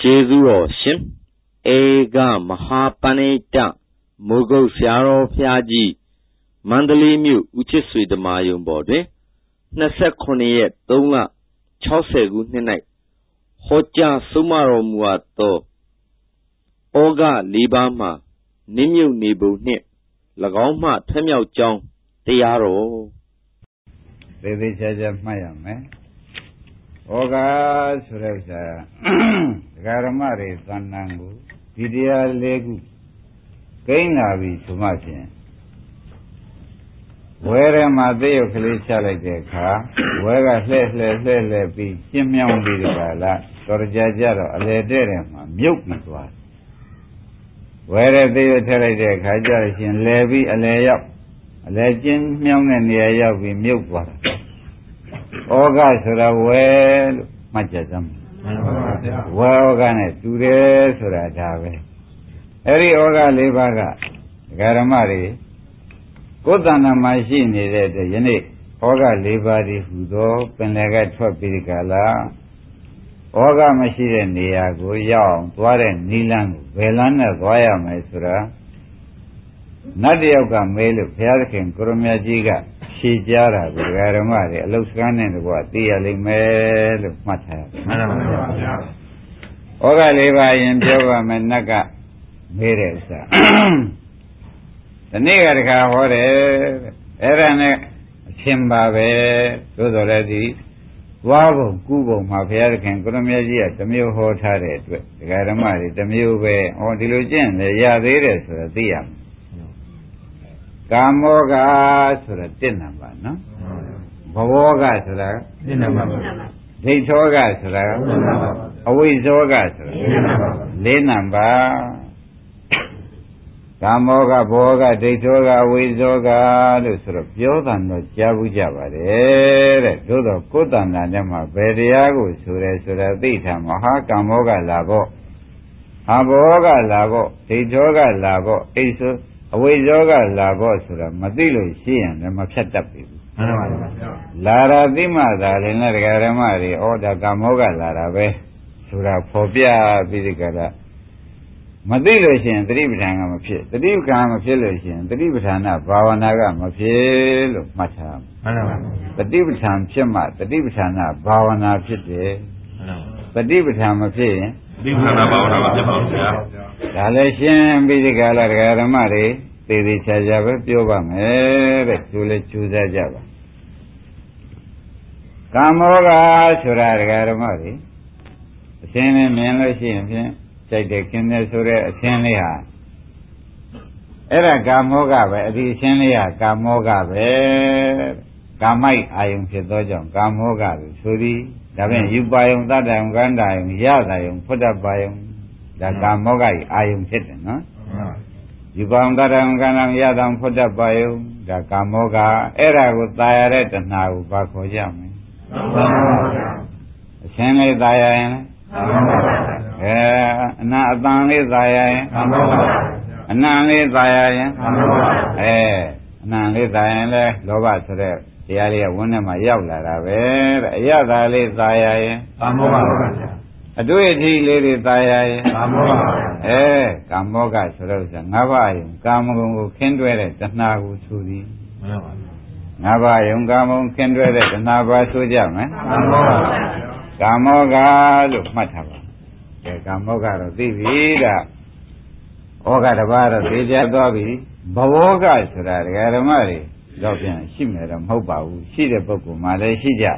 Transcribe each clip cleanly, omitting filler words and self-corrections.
ကျေးဇူးတော်ရှင်ဧကမဟာပဏိတမိုးကုတ်ဆရာတော်ဘုရားကြီးမန္တလေးမြို့ဦးချစ်ဆွေဓမ္မာရုံပေါ်တွင်29ရက်3လ60ခုနှစ်၌ဟောကြားဆုံးမတော်မူအပ်သောဩဃ၄ပါးမှနင်းမြုပ်နေပုံနှင့်၎င်းမှထွဲ့မြောက်ကြောင်းတရားတော်သေသေးချာချာမှတ်ရမယ်ဩဃဆိုတဲ့ဥစ္စာဒကာရမတွေသဏ္ဍာန်ကိုဒီတရား၄ခုကိန်းလာပြီဆိုမှဖြင့်ဝဲထဲမှာသေရုပ်ကလေးချလိုက်တဲ့အခါဝဲကလှဲ့ပြီးရှင်းမြောင်းပြီးဒီကလာတော်ကြကြတော့အလေတဲ့တယ်မှာမြုပ်ပြီးသွားဝဲတဲ့သေရုပ်ထည့်လိုက်တဲ့အခါကျတော့ရှင်လဲပြီးအလေရောက်အလေကျင်းမြောင်းတဲ့နေရာရောက်ပြီးမြုပ်သွားတာဩဃဆိုတာဝဲလို့မှတ်ကြစမ်းဝဲဩဃနဲ့တူတယ်ဆိုတာဒါပဲအဲ့ဒီဩဃ၄ပါးကဒကာရမတွေကိုယ်တဏ္ဍာမှာရှိနေတဲ့အတွက်ယနေ့ဩဃ၄ပါးဒီဟူသောပင်လယ်ကထွက်ပြီးဒီကလာဩဃမရှိတဲ့နေရာကိုရောက်အောင်သွားတဲ့နိလန်းကိုဘယ်လမ်းနဲ့သွားရမလဲဆိုတာနတ်တယောက်ကမေးလို့ဘုရားသခင်ကိုရမကြီးကဖြေကြားတာကိုဒကာရမတွေအလုတ်စကားနဲ့တကွသိရလိမ့်မယ်လို့မှတ်ထားတယ်မှန်ပါပါဘုရားဩဃ၄ပါးရင်ပြောပါမယ်နတ်ကမေးတဲ့ဥစ္စာဒီနေ့ကတခါဟောတယ်အဲ့ဒါနဲ့အချင်းပါပဲသို့တော်လည်းဒီသွားပုံကူးပုံမှာဘုရားသခင်ကိုရမကြီးကတစ်မျိုးဟောထားတဲ့အတွက်ဒကာဓမ္မတွေတစ်မျိုးပဲဟောဒီလိုကျင့်လေရသေးတယ်ဆိုတော့သိရမယ်ကာမောကဆိုတာ1နံပါတ်နော်ဘဝောကဆိုတာ1နံပါတ်ဒိဋ္ဌောကဆိုတာအဝိဇ္ဇောကဆိုတာ4နံပါတ်ကာမောကဘောကဒိဋ္ဌောကအဝိဇ္ဇောကလို့ဆိုတော့ပြောတာတော့ကြားဘူးကြပါတယ်တဲ့သို့တော့ကိုယ်တဏ္ဍာနဲ့မှဘယ်တရားကိုဆိုရဲဆိုတာသိထားမဟာကာမောကလာဖို့အဘောကလာဖို့ဒိဋ္ဌောကလာဖို့အိဆိုအဝိဇ္ဇောကလာဖို့ဆိုတာမသိလို့ရှိရင်လည်းမဖြတ်တတ်ဘူးမှန်ပါပါလာရာသိမှသာလည်းဒကာဓမ္မတွေဩဒါကာမောကလာတာပဲဆိုတာဖော်ပြပြီးဒီကရမသိလို့ရှိရင်တတိပဋ္ဌာန်ကမဖြစ်တတိပဋ္ဌာန်မဖြစ်လို့ရှိရင်တတိပဋ္ဌာန်ဘာဝနာကမဖြစ်လို့မှတ်ထားမှန်ပါပါတတိပဋ္ဌာန်ဖြစ်မှတတိပဋ္ဌာန်ဘာဝနာဖြစ်တယ်မှန်ပါပါတတိပဋ္ဌာန်မဖြစ်ရင်တတိပဋ္ဌာန်ဘာဝနာမဖြစ်ပါဘူးဗျာဒါလည်းရှင်းပြီးဒီကလာဒကာဓမ္မတွေသေသေးချာချာပဲပြောပါမယ်တဲ့သူလည်းကျူးစားကြပါကာမောကဆိုတာဒကာဓမ္မတွေအရှင်းနဲ့မြင်လို့ရှိရင်ဖြင့်ကြိုက်တယ်ခင်တယ်ဆိုတဲ့အရှင်းလေးဟာအဲ့ဒါကာမောကပဲအဒီအရှင်းလေးဟာကာမောကပဲကာမိုက်အာယုံဖြစ်သောကြောင့်ကာမောကလို့ဆိုသည်ဒါဖြင့်ယူပါယုံသတ္တယုံကန္တာယုံရတာယုံဖုဒ္ဓပါယုံဒါကာမောကကြီးအာယုံဖြစ်တယ်နော်ယူပါယုံသတ္တယုံကန္တာရတာဖုဒ္ဓပါယုံဒါကာမောကအဲ့ဒါကိုตายရတဲ့တဏှာကိုဘာခေါ်ကြမလဲအရှင်းလေးตายရရင်အနာအတန်လေးသာရရင်အနံလေးသာရရင်အနံလေးသာရင်လဲလောဘဆိုတဲ့တရားလေးကဝန်းထဲမှာရောက်လာတာပဲတဲ့အရသာလေးသာရရင်ကာမောကပါဗျာအတွေ့အထိလေးတွေသာရရင်ကာမောကပါကာမောကဆိုတော့ငါးပါးယုံကာမဂုဏ်ကိုခင်းတွဲတဲ့တဏှာကိုဆိုသည်မှန်ပါပါငါးပါးယုံကာမဂုဏ်ခင်းတွဲတဲ့တဏှာပါဆိုကြမယ်ကာမောကလို့မှတ်ထားပါကာမောကတော့သိပြီဒါဩဃတစ်ပါးတော့သိကြသွားပြီဘဝောကဆိုတာဒကာဓမ္မတွေတော့ပြန်ရှိမယ်တော့မဟုတ်ပါဘူးရှိတဲ့ပုဂ္ဂိုလ်မှလည်းရှိကြ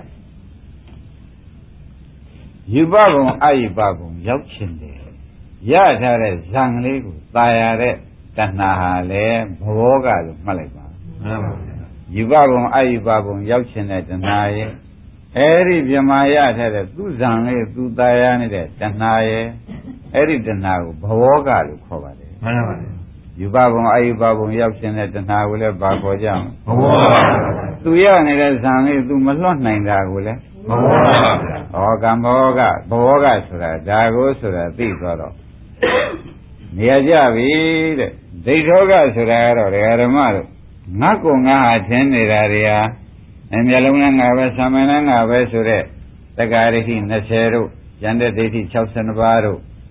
ယူပဘုံအယူပဘုံရောက်ချင်တယ်ရထားတဲ့ဇံလေးကိုตายရတဲ့တဏှာဟာလည်းဘဝောကလို့မှတ်လိုက်ပါမှန်ပါဗျာယူပဘုံအယူပဘုံရောက်ချင်တဲ့တဏှာရဲ့အဲ့ဒီပြမရထားတဲ့သူဇံလေးသူตายရနေတဲ့တဏှာရဲ့အဲ့ဒီတဏှာကိုဘဝောကလို့ခေါ်ပါတယ်မှန်ပါပါယူပဘုံအယူပဘုံရောက်ရှင်တဲ့တဏှာကိုလည်းဘာခေါ်ကြမလဲဘဝောကသူရနေတဲ့ဇံလေးသူမလွတ်နိုင်တာကိုလည်းဘဝောကဩကံဘောကဘဝောကဆိုတာဒါကိုဆိုတာသိသွားတော့နေရာကြပြီတဲ့ဒိဋ္ဌောကဆိုတာကတော့ဒကာဓမ္မတို့ငါ့ကိုငါဟာထင်းနေတာတွေဟာမျက်လုံးနဲ့ငါပဲဆံမနဲ့ငါပဲဆိုတဲ့တက္ကာရိရှိ20တို့ဉာဏ်တဲ့ဒိဋ္ဌိ62ပါးတို့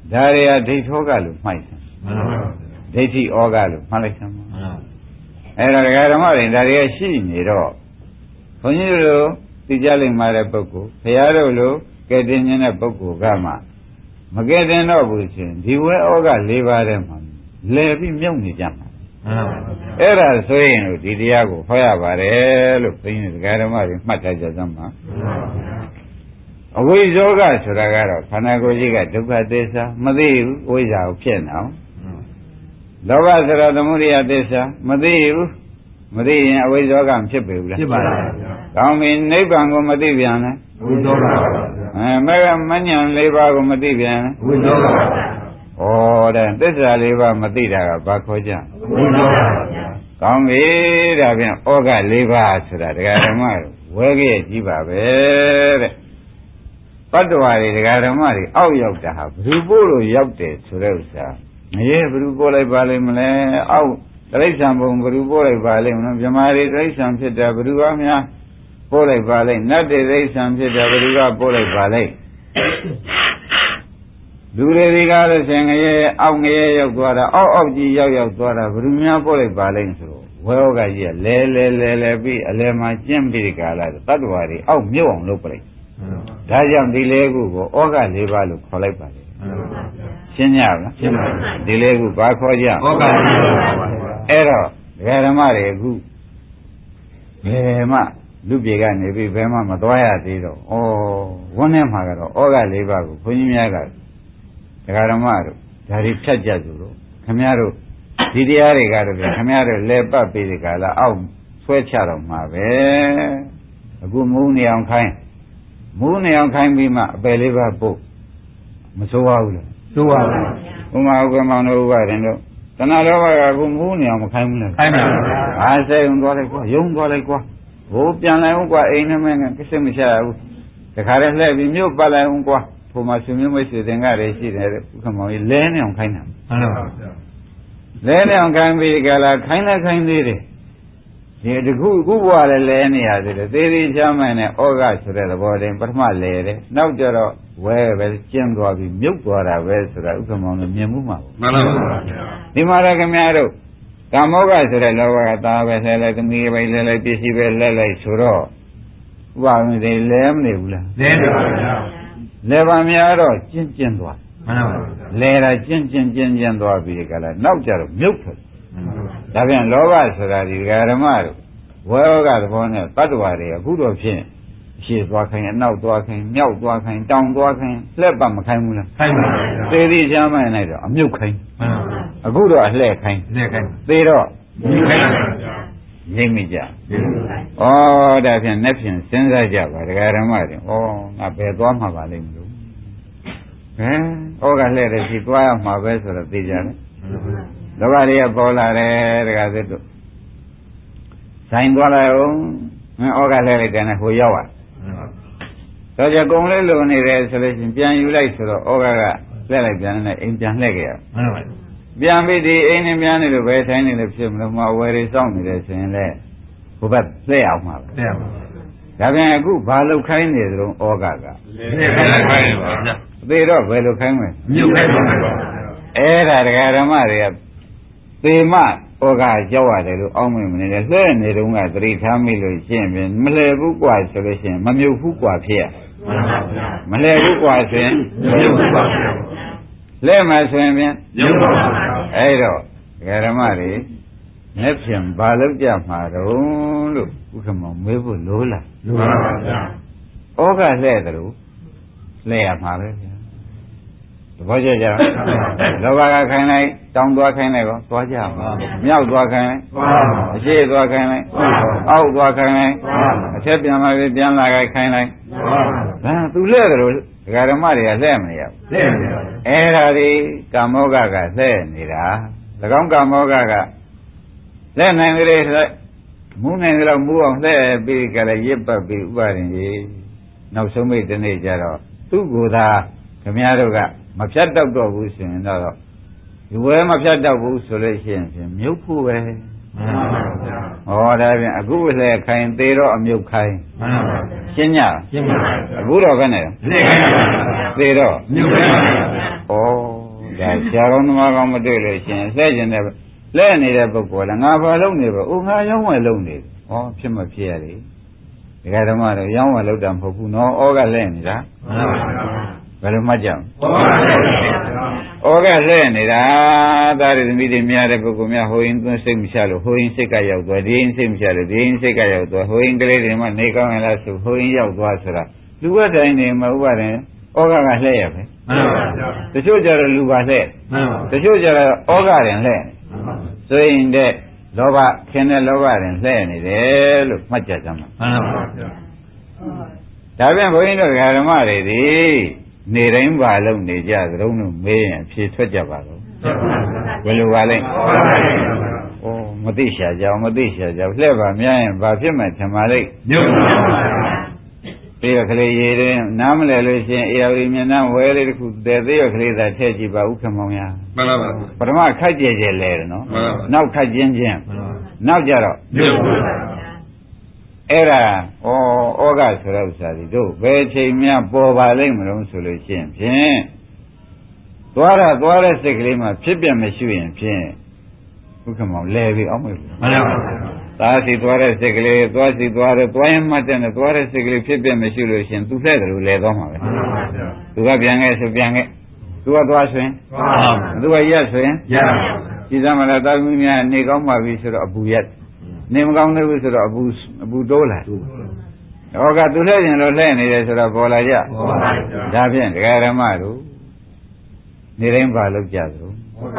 ဒါတွေကဒိဋ္ဌောကလို့မှိုက်တယ်ဒိဋ္ဌိဩကလို့မှတ်လိုက်စမ်းအဲ့ဒါဒကာဓမ္မတွေဒါတွေကရှိနေတော့ဘုန်းကြီးတို့သိကြလိမ့်မှာတဲ့ပုဂ္ဂိုလ်ဘုရားတို့လိုကဲတင်ခြင်းတဲ့ပုဂ္ဂိုလ်ကမှမကဲတင်တော့ဘူးရှင်ဒီဝဲဩက၄ပါးထဲမှာလဲပြီးမြုပ်နေကြမှာအဲ့ဒါဆိုရင်တို့ဒီတရားကိုဟောရပါတယ်လို့ဘုန်းကြီးဒကာဓမ္မတွေမှတ်ထားကြသမှာအဝိဇ္ဇောကဆိုတာကတော့ခန္ဓာကိုယ်ကြီးကဒုက္ခသစ္စာမသိဘူးဝိဇ္ဇာကိုဖြစ်နေအောင်လောဘဆိုတာသမုဒယသစ္စာမသိဘူးမသိရင်အဝိဇ္ဇောကဖြစ်ပေဘူးလားဖြစ်ပါလားကောင်းပြီနိဗ္ဗာန်ကိုမသိပြန်လဲဝိဇ္ဇောကမေဃမဉ္ဇဉ်၄ပါးကိုမသိပြန်လဲဝိဇ္ဇောကဩတဲ့သစ္စာ၄ပါးမသိတာကဘာခေါ်ကြဝိဇ္ဇောကကောင်းပြီဒါပြန်ဩက၄ပါးဆိုတာဒကာဓမ္မဝဲခဲ့ကြည့်ပါပဲတဲ့ပတ္တဝါတွေဒကာဓမ္မတွေအောက်ရောက်တာဟာဘယ်သူပို့လို့ရောက်တယ်ဆိုတဲ့ဥစ္စာမရေဘယ်သူပို့လိုက်ပါလိမ့်မလဲအောက်တိရစ္ဆာန်ဘုံဘယ်သူပို့လိုက်ပါလိမ့်မလဲမြမာတွေတိရစ္ဆာန်ဖြစ်တာဘယ်သူကများပို့လိုက်ပါလိမ့်နတ်တွေတိရစ္ဆာန်ဖြစ်တာဘယ်သူကပို့လိုက်ပါလိမ့်လူတွေကလည်းဆင်ငရဲအောက်ငရဲရောက်သွားတာအောက်ကြီးရောက်သွားတာဘယ်သူများပို့လိုက်ပါလိမ့်ဆိုတော့ဝဲဩကကြီးကလဲပြီးအလဲမှာကျင့်ပြီးဒီကလာတတ္တဝါတွေအောက်မြုပ်အောင်လုပ်ပလိုက်ဒါကြောင့်ဒီလေးခုကိုဩက၄ပါးလို့ခေါ်လိုက်ပါလေရှင်းကြလားရှင်းပါပြီဒီလေးခုဘာခေါ်ကြဩက၄ပါးအဲ့တော့ဒကာဓမ္မတွေအခုဘယ်မှလူပြေကနေပြီးဘယ်မှမသွားရသေးတော့ဩဝန်းထဲမှာကတော့ဩက၄ပါးကိုဘုန်းကြီးများကဒကာဓမ္မတို့ဒါတွေဖြတ်ကြသူတို့ခမည်းတော်ဒီတရားတွေကတော့ခမည်းတော်လဲပတ်ပြီးဒီကလာအောက်ဆွဲချတော့မှာပဲအခုမူးနေအောင်ခိုင်းမူးနေအောင်ခိုင်းပြီးမှအပယ်လေးပါးပုတ်မဆိုးပါဘူးလားဆိုးပါဘူးဥမာဥက္ကမောင်တို့ဥပဒေတို့တဏှာလောဘကအခုမူးနေအောင်မခိုင်းဘူးလားခိုင်းပါဘူးဘာစိတ်ုံသွားလိုက်ကွာယုံသွားလိုက်ကွာဟိုပြန်လိုက်အောင်ကွာအိမ်ထဲမှာကိစ္စမချရဘူးတခါတည်းလှည့်ပြီးမြို့ပတ်လိုက်အောင်ကွာဖို့မှာဆွေမျိုးမိတ်ဆွေတင်ကားတွေရှိတယ်ဥက္ကမောင်ကြီးလဲနေအောင်ခိုင်းတာမှန်ပါဗျာလဲနေအောင်ခိုင်းပြီးကြလားခိုင်းလိုက်ခိုင်းသေးတယ်ဒီတခုခုဘဝလည်းလဲနေရသေးတယ်သေးသေးချမ်းမှန်နဲ့ဩဃဆိုတဲ့သဘောတည်းပထမလဲတယ်နောက်ကြတော့ဝဲပဲကျင်းသွားပြီးမြုပ်သွားတာပဲဆိုတာဥက္ကမောင်လည်းမြင်မှုမှာပေါ့မှန်ပါဗျာဒီမှာလည်းခင်ဗျားတို့ကာမောဃဆိုတဲ့လောဘကသားပဲလဲလိုက်သမီးပဲလဲလိုက်ပစ္စည်းပဲလဲလိုက်ဆိုတော့ဥပါဝင်တွေလဲမနေဘူးလားလဲနေပါဗျာလဲပါများတော့ကျင်းသွားမှန်ပါဗျာလဲတာကျင်းသွားပြီးကြလားနောက်ကြတော့မြုပ်ထွက်ဒါပြန်လောဘဆိုတာဒီဓမ္မတို့ဝေဩကသဘောနဲ့တတ္တဝါတွေအခုတော့ဖြင့်အရှိသွားခိုင်းအနောက်သွားခိုင်းမြောက်သွားခိုင်းတောင်သွားခိုင်းလှက်ပတ်မခိုင်းဘူးလားခိုင်းပါဗျာသေသည်ချမ်းမှန်လိုက်တော့အမြုပ်ခိုင်းမှန်ပါဗျာအခုတော့အလှဲ့ခိုင်းလှဲ့ခိုင်းသေတော့မြုပ်ခိုင်းပါဗျာရိပ်မိကြဩဒါဖြင့်နဲ့ဖြင့်စဉ်းစားကြပါဒကာဓမ္မတွေဩငါဘယ်သွားမှာပါလိမ့်မလို့ဩကလှဲ့တဲ့စီသွားရမှာပဲဆိုတော့သိကြတယ်လောဘတွေကပေါ်လာတယ်တကားသစ်တို့ဆိုင်သွားလိုက်အောင်ဩကလှဲလိုက်တယ်နဲ့ဟိုရောက်တော့ကြကုံလေးလိုနေတယ်ဆိုလို့ချင်းပြန်ယူလိုက်ဆိုတော့ဩကလှဲလိုက်ပြန်နေအိမ်ပြန်လှည့်ခဲ့ရမှန်ပါဗျာပြန်ပြီးဒီအိမ်နဲ့ပြန်နေလို့ပဲထိုင်းနေလို့ဖြစ်မလို့မဝယ်ရီစောင့်နေတယ်ဆိုရင်လေဘုဘက်လှည့်အောင်မှာပဲလှည့်အောင်ပါဒါပြန်အခုဘာလို့ခိုင်းနေသလုံးဩကလှည့်ခိုင်းပါဗျာသေတော့ဘယ်လိုခိုင်းမလဲမြုပ်ခိုင်းပါဗျာအဲ့ဒါဒကာဓမ္မတွေကသေမဩကကြောက်ရတယ်လို့အောင်းမနေတယ်လှဲ့နေတုန်းကသတိထားမိလို့ရှင်းပြင်မလှဲ့ဘူးกว่าဆိုလို့ရှိရင်မမြုပ်ဘူးกว่าဖြစ်ရမှန်ပါဗျာမလှဲ့ဘူးกว่าဆိုရင်မမြုပ်ဘူးกว่าဖြစ်လဲ့မှဆိုရင်ပြန်မြုပ်ပါဗျာအဲ့တော့ဒကာဓမ္မတွေလက်ဖြင့်ဘာလို့ကြမှာတော့လို့ဥက္ကမောင်မေးဖို့လိုလားလိုပါပါဗျာဩကလှဲ့တယ်လို့လှဲ့ရမှာပဲဗျာသဘောကျကြလောဘကခိုင်းလိုက်တောင်းသွားခိုင်းလိုက်ကောသွားကြမှာမြောက်သွားခိုင်းလိုက်အရှိသွားခိုင်းလိုက်အောက်သွားခိုင်းလိုက်အထက်ပြန်လာပြီးပြန်လာခိုင်းလိုက်ဒါသူလှဲ့တယ်လို့ဒကာဓမ္မတွေကလှဲ့မနေရဘူးလှဲ့နေပါအဲ့ဒါဒီကာမောကလှဲ့နေတာ၎င်းကာမောကလှဲ့နိုင်တယ်ဆိုမူးနိုင်တယ်လို့မူးအောင်လှဲ့ပြီးကြလည်းရစ်ပတ်ပြီးဥပါရင်ကြီးနောက်ဆုံးမိတ်တနေ့ကျတော့သူ့ကိုယ်သာခင်ဗျားတို့ကမဖြတ်တော့တော့ဘူးဆိုရင်တော့ဒီဝဲမဖြတ်တော့ဘူးဆိုလို့ရှိရင်မြုပ်ဖို့ပဲမှန်ပါဗျာဟောဒါပြန်အခုလှဲ့ခိုင်းသေးတော့အမြုပ်ခိုင်းမှန်ပါဗျာရှင်းညရှင်းပါဗျာအခုတော့ဘယ်နဲ့လှဲ့ခိုင်းပါဗျာသေးတော့မြုပ်ခိုင်းပါဗျာဩဒါဆရာကောင်းသမားကောင်းမတွေ့လို့ရှင်လှည့်ကျင်တဲ့လှည့်နေတဲ့ပုဂ္ဂိုလ်ကငါဘာလုပ်နေပါဦးငါရောင်းဝယ်လုပ်နေဩဖြစ်မဖြစ်ရလေဒကာဓမ္မတို့ရောင်းဝယ်လုပ်တာမဟုတ်ဘူးနော်ဩကလှည့်နေတာဘယ်လိုမှတ်ကြဩကလှည့်နေတာသားရသမီးတွေများတဲ့ပုဂ္ဂိုလ်များဟိုရင်သွင်းစိတ်မချလို့ဟိုရင်စိတ်ကရောက်သွားဒီရင်စိတ်မချလို့ဒီရင်စိတ်ကရောက်သွားဟိုရင်ကလေးတွေမှနေကောင်းရလားဆိုဟိုရင်ရောက်သွားဆိုတာလူဝတ်တိုင်းနေမှာဥပါရင်ဩကလှည့်ရပဲတချို့ကြတော့လူပါလှည့်တချို့ကြတော့ဩကရင်လှည့်ဆိုရင်တဲ့လောဘခင်တဲ့လောဘရင်လှည့်နေတယ်လို့မှတ်ကြကြမှာဒါပြန်ဘုန်းကြီးတို့ဓမ္မတွေဒီနေတိုင်းပါလို့နေကြသလုံးတို့မေးရင်ဖြေထွက်ကြပါလို့ဘယ်လိုပါလဲဩမသိရှာကြအောင်မသိရှာကြလှည့်ပါများရင်ဘာဖြစ်မှထင်ပါလိမ့်ညုတ်ပါပြီးတော့ကလေးရေတဲ့နားမလဲလို့ရှိရင်အေယော်ရီမျက်နှာဝဲလေးတစ်ခုတဲ့သေးရကလေးသာထည့်ကြည့်ပါဦးခမောင်ရမှန်ပါပါပထမခက်ကြဲကြဲလဲတယ်နော်နောက်ခက်ချင်းချင်းနောက်ကြတော့ညုတ်ပါအဲ့ဒါဩဃဆိုတဲ့ဥစ္စာဒီတို့ဘယ်ချိန်မှပေါ်ပါလိမ့်မလို့ဆိုလို့ရှိရင်ဖြင့်သွားတဲ့စိတ်ကလေးမှဖြစ်ပြမရှိရင်ဖြင့်ဘုခမောင်လဲပြီးအောင်မေးဘူးမှန်ပါပါသားစီသွားတဲ့စိတ်ကလေးသွားစီသွားတယ်သွားရင်မှတ်တယ်နဲ့သွားတဲ့စိတ်ကလေးဖြစ်ပြမရှိလို့ရှိရင်သူလှဲ့တယ်လို့လဲသွားမှာပဲမှန်ပါပါသူကပြန်ခဲ့ဆိုပြန်ခဲ့သူကသွားဆိုရင်သူကရက်ဆိုရင်ရဒီသမလာသာသမီများနေကောင်းပါပြီဆိုတော့အပူရက်နေမကောင်းသေးဘူးဆိုတော့အပူတိုးလာဟောကသူလှဲ့ရင်လို့လှဲ့နေတယ်ဆိုတော့ပေါ်လာကြဒါဖြင့်ဒကာရမတို့နေတိုင်းပါလို့ကြသလို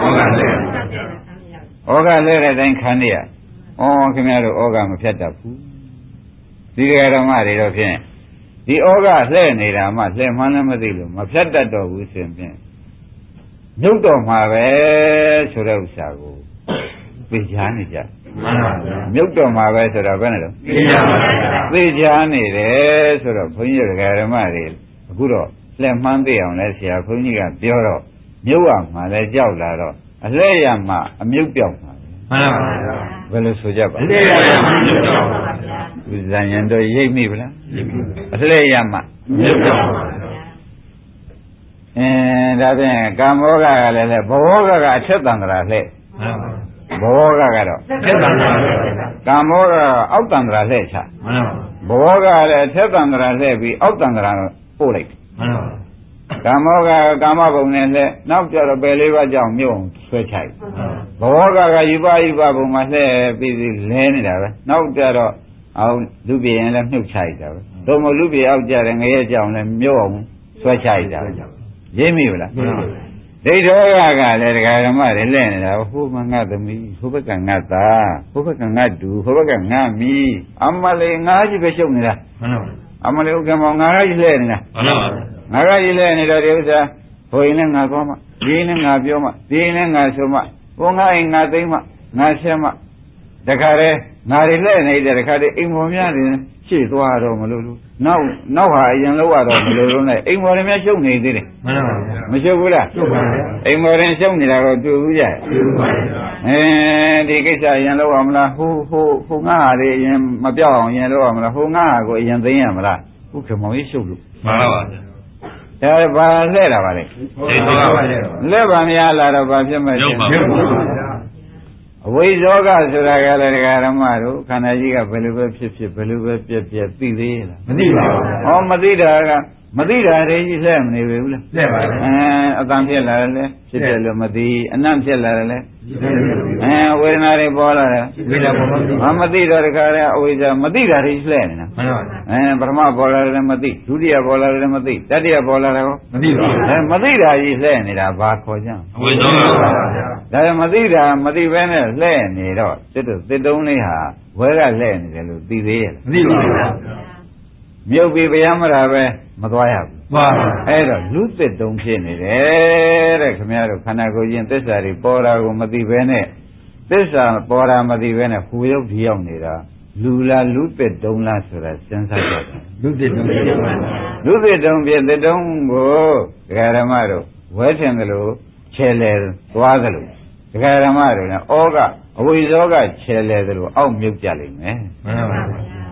ဩဃလဲတဲ့တိုင်းခံရခင်ဗျားတို့ဩဃမဖြတ်တတ်ဘူးဒီဒကာရမတွေတော့ဖြင့်ဒီဩဃလှဲ့နေတာမှလှဲ့မှန်းလည်းမသိလို့မဖြတ်တတ်တော့ဘူးဆိုရင်ဖြင့်ညုတ်တော်မှာပဲဆိုတဲ့ဥစ္စာကိုသိချာနေကြမှန်ပါဗျာမြုပ်တော်မှာပဲဆိုတော့ဘယ်နဲ့လဲသိချာနေတယ်ဆိုတော့ဘုန်းကြီးတို့ဓမ္မတွေအခုတော့လက်မှန်းသိအောင်လဲဆရာဘုန်းကြီးကပြောတော့မြုပ်ရမှာလဲကြောက်လာတော့အလှည့်ရမှာအမြုပ်ပြောက်မှာမှန်ပါဗျာဘယ်လိုဆိုကြပါအလှည့်ရမှာမြုပ်ပြောက်ပါဗျာဇာရင်တို့ရိပ်မိဗလားရိပ်မိအလှည့်ရမှာမြုပ်ပြောက်ပါဗျာဒါဖြင့်ကာမောဂကလည်းဘောဂကအထက်တန်ត្រာလှည့်မှန်ပါဘောဂကတော့ထက်တန်ត្រာလှည့်ကာမောဂကအောက်တန်ត្រာလှည့်ချမှန်ပါဘောဂကလည်းထက်တန်ត្រာလှည့်ပြီးအောက်တန်ត្រာပို့လိုက်မှန်ပါကာမောဂကာမဘုံနဲ့လှည့်နောက်ကြတော့ပယ်လေးပါးကြောင့်မြုံဆွဲချိုက်ဘောဂကယူပါဘုံမှာလှည့်ပြီးလဲနေတာပဲနောက်ကြတော့အောင်လူပြေရင်လည်းမြုပ်ချိုက်တာပဲသို့မဟုတ်လူပြေအောက်ကြတယ်ငရဲကြောင့်လည်းမြုံအောင်ဆွဲချိုက်တာရင်းမိဘူးလားဒိဋ္ဌောကလည်းဒကာဓမ္မတွေလဲနေတာဟိုမှာငါသမီးဟိုဘက်ကငါသားဟိုဘက်ကငါဒူဟိုဘက်ကငါမီအမလေးငါကြီးပဲရှုပ်နေတာမှန်ပါအမလေးဥက္ကမောင်ငါကြီးလဲနေတာမှန်ပါငါကြီးလဲနေတော့ဒီဥစ္စာဟိုရင်လည်းငါသွားမှဒီရင်လည်းငါပြောမှဒီရင်လည်းငါဆိုမှဟိုငါအိမ်ငါသိမ့်မှငါဆက်မှတခါတည်းငါတွေလဲနေတဲ့တခါတည်းအိမ်ပေါ်များနေရှေ့သွားတော့မလို့နောက်ဟာအရင်လောက်ရတော့မလို့လုံးနဲ့အိမ်ပေါ်တွေများရှုပ်နေသေးတယ်မှန်ပါဗျာမရှုပ်ဘူးလားရှုပ်ပါဗျာအိမ်ပေါ်တွေရှုပ်နေတာတော့တွေ့ဘူးကြတွေ့ပါဗျာဒီကိစ္စအရင်လောက်ရမလားဟိုငါဟာတွေအရင်မပြောက်အောင်အရင်လောက်ရမလားဟိုငါဟာကိုအရင်သိမ်းရမလားဥက္ကမောင်ကြီးရှုပ်လို့မှန်ပါဗျာဒါဘာလဲတာပါလဲလက်ပါများလာတော့ဘာဖြစ်မဲ့ရှုပ်ပါဗျာအဝိဇ္ဇောကဆိုတာကလည်းဒကာရမတို့ခန္ဓာကြီးကဘယ်လိုပဲဖြစ်ဘယ်လိုပဲပြက်သိသေးလားမသိပါဘူးမသိတာကမသိတာတည်းကြီးလှဲ့မနေဘူးလားလှဲ့ပါဘူးအတန်ဖြစ်လာတယ်လေဖြစ်တယ်လို့မသိအနံ့ဖြစ်လာတယ်လေဝေဒနာတွေပေါ်လာတယ်ဝေဒနာပေါ်မသိတော့တခါတည်းအဝိဇ္ဇာမသိတာတည်းလှဲ့နေတာမှန်ပါပထမပေါ်လာတယ်မသိဒုတိယပေါ်လာတယ်မသိတတိယပေါ်လာတယ်ကောမသိပါဘူးမသိတာကြီးလှဲ့နေတာဘာခေါ်ကြအဝိဇ္ဇောပါဗျာဒါမသိတာမသိဘဲနဲ့လှဲ့နေတော့စစ်တုံးလေးဟာဝဲကလှဲ့နေတယ်လို့သိသေးရဲ့မသိပါဘူးမြုပ်ပြီးဗျာမတာပဲမသွားရဘူးမှန်ပါအဲ့တော့လူသစ်တုံးဖြစ်နေတယ်တဲ့ခင်ဗျားတို့ခန္ဓာကိုယ်ချင်းသစ္စာတွေပေါ်တာကိုမသိဘဲနဲ့သစ္စာပေါ်တာမသိဘဲနဲ့ဟူရုပ်ဒီရောက်နေတာလူလားလူသစ်တုံးလားဆိုတာစဉ်းစားကြတယ်လူသစ်တုံးလူသစ်တုံးဖြစ်သစ်တုံးကိုဒကာဓမ္မတို့ဝဲထင်တယ်လို့ခြေလဲသွားတယ်လို့ဒကာဓမ္မတို့လည်းဩကအဝိဇ္ဇောကခြေလဲတယ်လို့အောက်မြုပ်ကြလိမ့်မယ်မှန်ပါဗျာ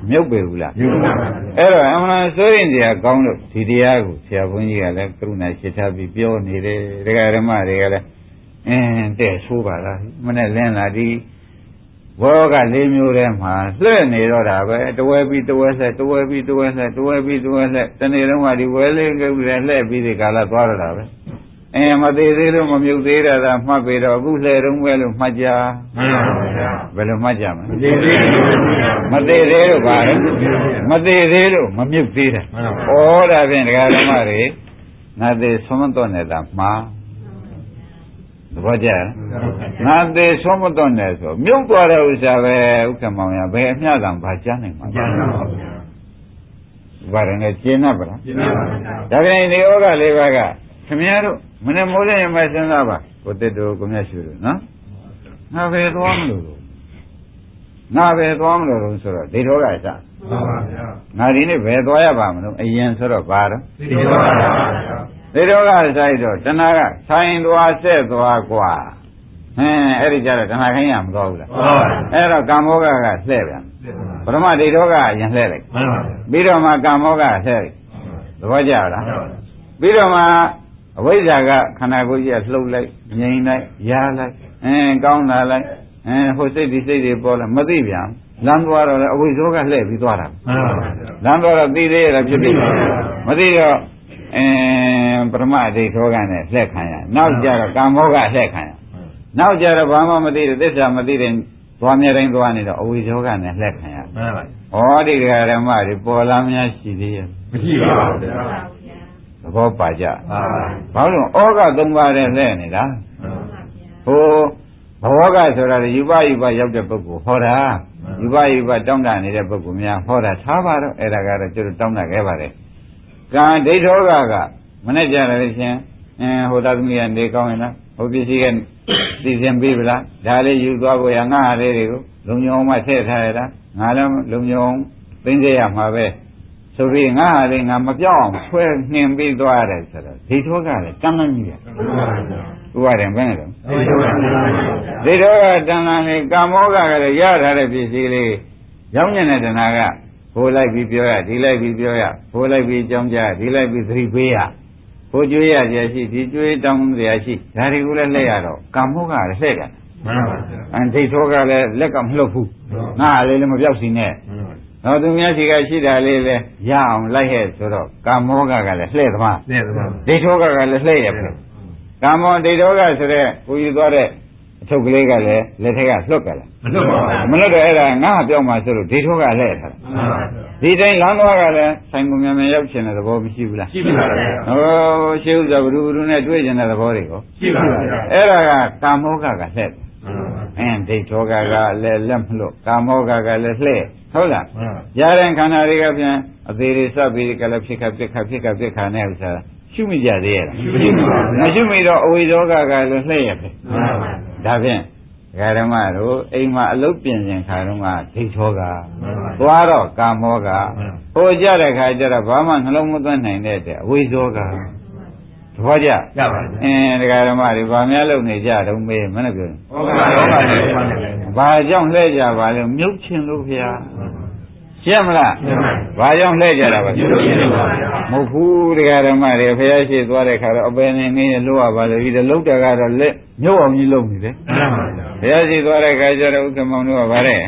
မြုပ်ပေဘူးလားမြုပ်ပါဗျာအဲ့တော့အမှန်ဆိုရင်တရားကောင်းလို့ဒီတရားကိုဆရာဘုန်းကြီးကလည်းကရုဏာရှိထားပြီးပြောနေတယ်ဒကာဓမ္မတွေကလည်းတဲ့ဆိုးပါလားမနဲ့လင်းလာဒီဘောက၄မျိုးထဲမှာလွှဲ့နေတော့တာပဲတဝဲပြီးတဝဲဆက်တဝဲပြီးတဝဲဆက်တဝဲပြီးတဝဲဆက်တနေ့လုံးကဒီဝဲလေးကလေးလှည့်ပြီးဒီကာလသွားတော့တာပဲမသေးသေးလို့မမြုပ်သေးတာသာမှတ်ပြီးတော့အခုလှည့်တုံးပဲလို့မှတ်ကြမှန်ပါဗျာဘယ်လိုမှတ်ကြမလဲမသေးသေးလို့မသေးသေးလို့ပါလေမသေးသေးလို့မမြုပ်သေးတာဩဒါဖြင့်ဒကာဓမ္မတွေငါသေးဆုံးမတော့နေတာမှာသဘောကျလားငါသေးဆုံးမတော့နေဆိုမြုပ်သွားတဲ့ဥစ္စာပဲဥက္ကမောင်ရဘယ်အမျှတံဘာကြားနိုင်မှာကြားနိုင်ပါဗျာဘာရနဲ့ကျင်း납ပါလားကျင်း납ပါဗျာဒါပြန်ဒီဩဃလေးပါးကခင်ဗျားတို့မနေ့မိုးလင်းရမစဉ်းစားပါကိုတက်တို့ကိုမြတ်ရှုလို့နော်ငါပဲသွားမလို့ငါပဲသွားမလို့ဆိုတော့ဒီတော့ကစမှန်ပါဗျာငါဒီနေ့ဘယ်သွားရပါမလို့အရင်ဆိုတော့ဘာတော့ဒီတော့ပါဗျာဒီတော့ကဆိုင်တော့တဏှာကဆိုင်သွားဆက်သွားกว่าအဲ့ဒီကြတော့တဏှာခိုင်းရမသွားဘူးလားမှန်ပါဗျာအဲ့တော့ကာမောကလှည့်ပြန်ပထမဒီတော့ကအရင်လှည့်လိုက်မှန်ပါဗျာပြီးတော့မှကာမောကလှည့်လိုက်သဘောကျလားပြီးတော့မှအဝိဇ္ဇာကခန္ဓာကိုယ်ကြီးကလှုပ်လိုက်ငြိမ်လိုက်ရားလိုက်ကောင်းလာလိုက်ဟိုစိတ်ဒီစိတ်တွေပေါ်လာမသိပြန်လမ်းသွားတော့လေအဝိဇ္ဇောကလှည့်ပြီးသွားတာမှန်ပါဗျာလမ်းသွားတော့သိသေးရတာဖြစ်ပြီမသိတော့ပထမအဋ္ဌောကနဲ့လှည့်ခံရနောက်ကြတော့ကာမောကလှည့်ခံရနောက်ကြတော့ဘာမှမသိတဲ့သစ္စာမသိတဲ့သွားမြဲတိုင်းသွားနေတော့အဝိဇ္ဇောကနဲ့လှည့်ခံရမှန်ပါဩဒီဓမ္မတွေပေါ်လာများရှိသေးရဲ့မရှိပါဘူးဗျာသဘောပါကြဘာလို့ဩဃ၃ပါးနဲ့လှည့်နေတာဟိုဘောကဆိုတာယူပရောက်တဲ့ပုဂ္ဂိုလ်ဟောတာယူပတောင်းတနေတဲ့ပုဂ္ဂိုလ်များဟောတာထားပါတော့အဲ့ဒါကတော့ကျတော့တောင်းတခဲ့ပါတယ်ကံဒိဋ္ဌောကမနဲ့ကြတယ်ရှင်ဟိုသာသမီးကနေကောင်းရင်လားဟိုပစ္စည်းကသိစင်ပြီးဗလားဒါလေးယူသွားကိုရငါးလေးတွေကိုလုံညုံမှထည့်ထားရတာငါလည်းလုံညုံသိစေရမှာပဲဆိုပြီးငါဟာလေးငါမပြောင်းအောင်ဆွဲနှင်ပြီးသွားတယ်ဆိုတော့ဒိဋ္ဌောကလည်းတန်းလန်းကြီးတယ်ဥပါရင်ဘယ်နဲ့တော့ဒိဋ္ဌောကတန်းလန်းလေးကာမောကကလည်းရထားတဲ့ပစ္စည်းလေးရောင်းနေတဲ့တဏှာကဟိုလိုက်ပြီးပြောရဒီလိုက်ပြီးပြောရဟိုလိုက်ပြီးကြောင်းကြဒီလိုက်ပြီးသတိပေးရဟိုကျွေးရကြရှိဒီကျွေးတောင်းရရှိဒါတွေကိုလည်းလှည့်ရတော့ကာမောကလည်းလှည့်တယ်မှန်ပါဗျာဒိဋ္ဌောကလည်းလက်ကမလှုပ်ဘူးငါလေးလည်းမပြောက်စီနဲ့တော့သူများစီကရှိတာလေးလေရအောင်လိုက်ဟဲ့ဆိုတော့ကာမောကကလည်းလှည့်သမားလှည့်သမားဒိဋ္ဌောကကလည်းလှည့်ရပြီကာမောဒိဋ္ဌောကဆိုတဲ့ကိုယူသွားတဲ့အထုပ်ကလေးကလည်းလက်ထက်ကလှုပ်ကြလားမလှုပ်ပါဘူးမလှုပ်တော့အဲ့ဒါငါပြောက်မှဆိုလို့ဒိဋ္ဌောကလှည့်ထားဒီတိုင်းလမ်းသွားကလည်းဆိုင်ကုန်မြန်မြန်ရောက်ချင်တဲ့သဘောမရှိဘူးလားရှိပါပါဗျာဟိုရှေးဥစ္စာဘုရုနဲ့တွေ့ချင်တဲ့သဘောတွေကိုရှိပါပါဗျာအဲ့ဒါကကာမောကကလှည့်ဒိဋ္ဌောကလည်းလက်မလို့ကာမောကကလည်းလှည့်ဟုတ်လားရတဲ့ခန္ဓာတွေကပြန်အသေးလေးစပ်ပြီးကလည်းဖြစ်ခနဲ့ဥစ္စာရှုမိကြသေးရဲ့လားမရှုမိတော့အဝိဇ္ဇောကလည်းလှည့်ရပဲဒါဖြင့်ဓမ္မတို့အိမ်မှာအလုတ်ပြင်ခြင်းခါတုန်းကဒိဋ္ဌောကသွားတော့ကာမောကဟိုကြတဲ့ခါကျတော့ဘာမှနှလုံးမသွင်းနိုင်တဲ့အဝိဇ္ဇောကသဘောကျကြပါဗျာဓမ္မတွေဘာများလုပ်နေကြတုံးမေးမနဲ့ပြောဘာကြောင့်လှည့်ကြပါလဲမြုပ်ချင်လို့ဖျားရှင်းမလားဘာကြောင့်လှည့်ကြတာပါမဟုတ်ဘူးဓမ္မတွေဖျားရှိသွားတဲ့ခါတော့အပယ်နေနေလို့ရပါလေဒီလှုပ်တာကတော့လက်မြုပ်အောင်ကြီးလုပ်နေတယ်ဖျားရှိသွားတဲ့ခါကျတော့ဥက္ကမောင်တို့ကဗါတဲ့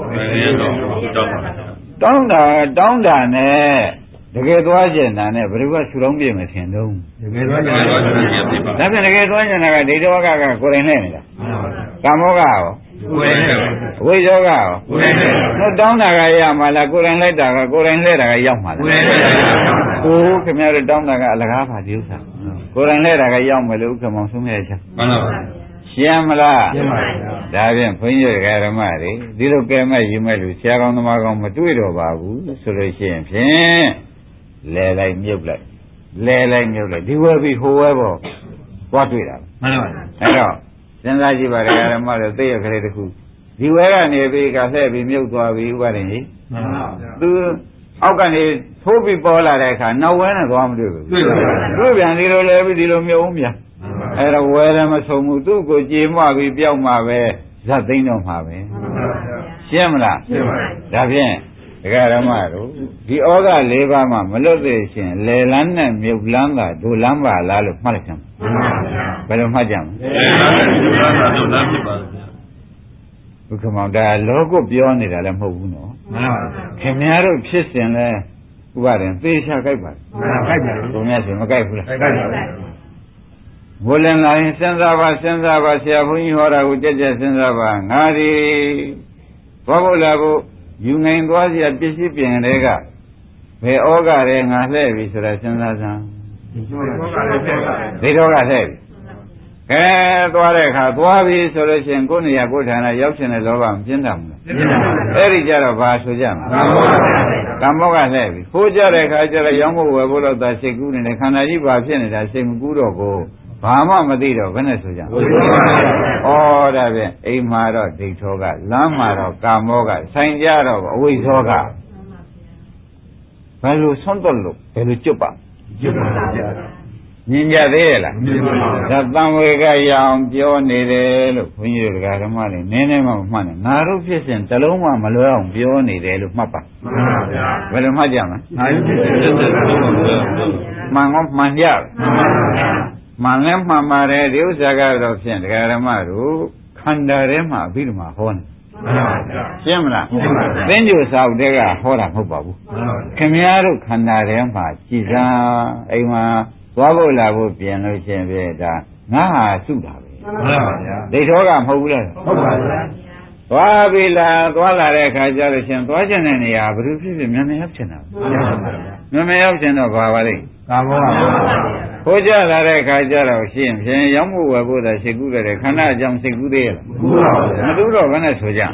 တောင်းတာနဲ့တကယ်သွားကျင်တာနဲ့ဘယ်သူကဆူလုံးပြည့်မထင်တော့တကယ်သွားကျင်တာဒါဖြင့်တကယ်သွားကျင်တာကဒိဋ္ဌောကကိုယ်တိုင်နဲ့နေတာကာမောကရောကိုယ်တိုင်နဲ့ဝိဇ္ဇောကရောကိုယ်တိုင်နဲ့တော့တောင်းတာကရမှာလားကိုယ်တိုင်လိုက်တာကကိုယ်တိုင်လှည့်တာကရောက်မှာလားကိုယ်တိုင်နဲ့ဟိုခင်ဗျားတို့တောင်းတာကအလကားပါဒီဥစ္စာကိုယ်တိုင်လှည့်တာကရောက်မယ်လို့ဥက္ကမောင်ဆုံးရချက်မှန်ပါပါရှင်းမလားရှင်းပါပြီဒါဖြင့်ဘုန်းကြီးဓမ္မတွေဒီလိုကဲမဲ့ယူမဲ့လူဆရာကောင်းသမားကောင်းမတွေ့တော့ပါဘူးဆိုလို့ရှိရင်ဖြင့်လဲလိုက်မြုပ်လိုက်ဒီဝဲပြီးဟိုဝဲပေါ့သွားတွေ့တာမှန်ပါပါအဲ့တော့စဉ်းစားကြည့်ပါဓမ္မတွေသိရခလေးတစ်ခုဒီဝဲကနေပြီးကလှည့်ပြီးမြုပ်သွားပြီးဥပါဒင်ကြီးမှန်ပါဗျာသူအောက်ကနေထိုးပြီးပေါ်လာတဲ့အခါနောက်ဝဲနဲ့သွားမတွေ့ဘူးတွေ့ပါဗျာတွေ့ပြန်ဒီလိုလဲပြီးဒီလိုမြုပ်အောင်ပြန်အဲ့တော့ဝဲလည်းမဆုံးဘူးသူ့ကိုကြေမွပြီးပြောက်မှပဲဇတ်သိမ်းတော့မှာပဲမှန်ပါဗျာရှင်းမလားရှင်းပါပြီဒါဖြင့်ဒကာရမတို့ဒီဩဃ၄ပါးမှမလွတ်သေးရှင်လေလန်းနဲ့မြုပ်လန်းကဒုလန်းပါလားလို့မှတ်လိုက်ကြမှာဘယ်လိုမှတ်ကြမလဲဒုလန်းဖြစ်ပါဗျာဘုခမောင်ဒါလောကပြောနေတာလည်းမဟုတ်ဘူးနော်မှန်ပါဗျာခင်ဗျားတို့ဖြစ်စဉ်လဲဥပါရင်သေချာကြိုက်ပါကြိုက်ပါဘူးဘုရားရှင်မကြိုက်ဘူးလားကြိုက်ပါဘုလင်လာရင်စဉ်းစားပါဆရာဘုန်းကြီးဟောတာကိုကြက်ကြက်စဉ်းစားပါငါဒီဘောဘုလာဘုယူငိန်သွားစရာပစ္စည်းပြင်တွေကဘယ်ဩဃရဲငါလှဲ့ပြီဆိုတာစဉ်းစားစမ်းဒီတော့ကလှဲ့ပြီကဲသွားတဲ့အခါသွားပြီဆိုလို့ရှိရင်ကိုယ်နေရာကိုယ်ဌာနရောက်ရှင်တဲ့လောဘမပြင်းတာဘူးအဲ့ဒီကြတော့ဘာဆိုကြမလဲကမ္မောကလှဲ့ပြီခိုးကြတဲ့အခါကျတော့ရောင်းဖို့ဝယ်ဖို့တော့သာစိတ်ကူးနေတယ်ခန္ဓာကြီးဘာဖြစ်နေတာစိတ်မကူးတော့ကိုဘာမှမသိတော့ဘယ်နဲ့ဆိုကြဩဒါဖြင့်အိမ်မှာတော့ဒိဋ္ဌောကလမ်းမှာတော့ကာမောကဆိုင်ကြတော့အဝိဇ္ဇောကဘယ်လိုဆုံးတော့လို့ဘယ်လိုကျွတ်ပါမြင်ကြသေးရဲ့လားဒါတံဝေကရအောင်ပြောနေတယ်လို့ဘုန်းကြီးတို့ဓမ္မတွေနည်းနည်းမှမမှတ်နဲ့ငါတို့ဖြစ်စဉ်တစ်လုံးမှမလွဲအောင်ပြောနေတယ်လို့မှတ်ပါမှန်ပါဗျာဘယ်လိုမှတ်ကြမလဲမှန်ကောမှန်ကြမှန်လဲမှန်ပါတယ်ဒီဥစ္စာကတော့ဖြင့်ဓမ္မတို့ခန္ဓာထဲမှာအဘိဓမ္မာဟောနေရှင်းမလားသင်္ကြန်စာအုပ်တွေကဟောတာမဟုတ်ပါဘူးခင်ဗျားတို့ခန္ဓာထဲမှာကြည်စားအိမ်မှာသွားဖို့လာဖို့ပြင်လို့ရှင်ပြဒါငါဟာစုတာပဲမှန်ပါဗျာဒိဋ္ဌောကမဟုတ်ဘူးလားဟုတ်ပါဗျာသွားပြီလားသွားလာတဲ့အခါကျလို့ရှင်သွားကျင်တဲ့နေရာဘယ်လိုဖြစ်ဖြစ်မြန်မြန်ရောက်ချင်တာမြန်မြန်ရောက်ချင်တော့ဘာပါလိမ့်ကာမောပါခိုးကြလာတဲ့အခါကျတော့ရှင်းဖြင့်ရောက်မှုဝယ်ဖို့သာစိတ်ကူးတယ်ခန္ဓာအကြောင်းစိတ်ကူးသေးရဲ့လားမကူးတော့ဘယ်နဲ့ဆိုကြဩ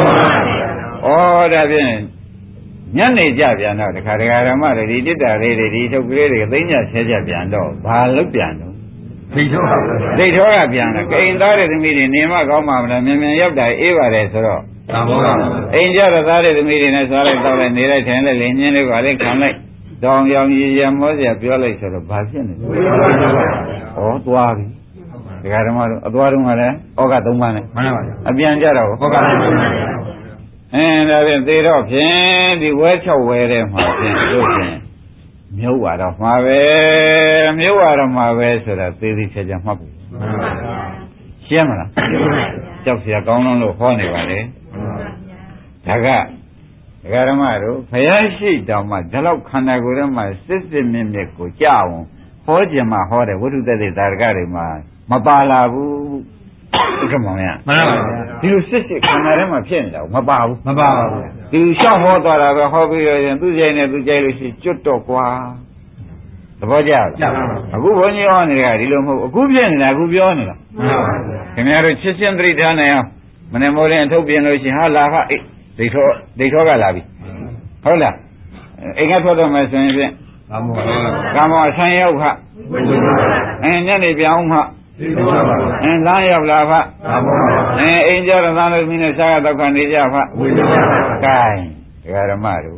ဒါဖြင့်ညနေကြပြန်တော့တခါဓမ္မတွေဒီတိတ္တာလေးတွေဒီထုတ်ကလေးတွေသိညာဆဲကြပြန်တော့ဘာလုပ်ပြန်တော့ဒိဋ္ဌောကပြန်တယ်ကိန်းသားတဲ့သမီးတွေနေမကောင်းပါမလားမြန်မြန်ရောက်တာအေးပါတယ်ဆိုတော့အိမ်ကြတဲ့သားတဲ့သမီးတွေနဲ့စားလိုက်တော့လိုက်နေလိုက်ထိုင်လိုက်လင်းညင်းလေးပါလေးခံလိုက်တောင်ရောင်ရည်ရမောစရာပြောလိုက်ဆိုတော့ဘာဖြစ်နေလဲဩသွားပြီဓမ္မတို့အသွားတုန်းကလည်းဩဃ3ပါးနဲ့မှန်ပါပါအပြန်ကြတော့ဩဃ3ပါးဒါဖြင့်သေတော့ဖြင့်ဒီဝဲ6ဝဲတဲ့မှာဖြင့်တို့ဖြင့်မြုပ်သွားတော့မှာပဲမြုပ်သွားတော့မှာပဲဆိုတာသေသေးချာချာမှတ်ဖို့ရှင်းမလားကြောက်เสียကောင်းလို့ဟောနေပါလေဒါကဓမ္မတို့ဘုရားရှိတော်မှာဒီလောက်ခန္ဓာကိုယ်ထဲမှာစစ်စစ်မြင့်မြင့်ကိုကြောက်အောင်ဟောခြင်းမှာဟောတယ်ဝိသုတ္တိသာရကတွေမှာမပါလာဘူးကမောင်ရမှန်ပါဗျာဒီလိုစစ်စစ်ခန္ဓာထဲမှာဖြစ်နေတာမပါဘူးဒီလျှောက်ဟောသွားတာပဲဟောပြီးတော့ရင်သူ့ကြိုင်နဲ့သူ့ကြိုင်လို့ရှိကျွတ်တော့ကွာသဘောကျလားအခုဘုန်းကြီးဟောနေတာဒီလိုမဟုတ်အခုဖြစ်နေတာအခုပြောနေတာမှန်ပါဗျာခင်ဗျားတို့ချစ်ချင်းသတိထားနေအောင်မနေ့မိုးလင်းအထုတ်ပြင်လို့ရှိရင်ဟာလာခအေးဒိဋ္ဌောကလာပြီဟုတ်လားအိမ်ကထွက်တော့မယ်ဆိုရင်ဖြင့်ကာမောဆန်းရောက်ခညနေပြောင်းခလမ်းရောက်လာဖအိမ်ကြရသားလို့မိနဲ့စားရတော့ကနေကြဖကဲဓမ္မတို့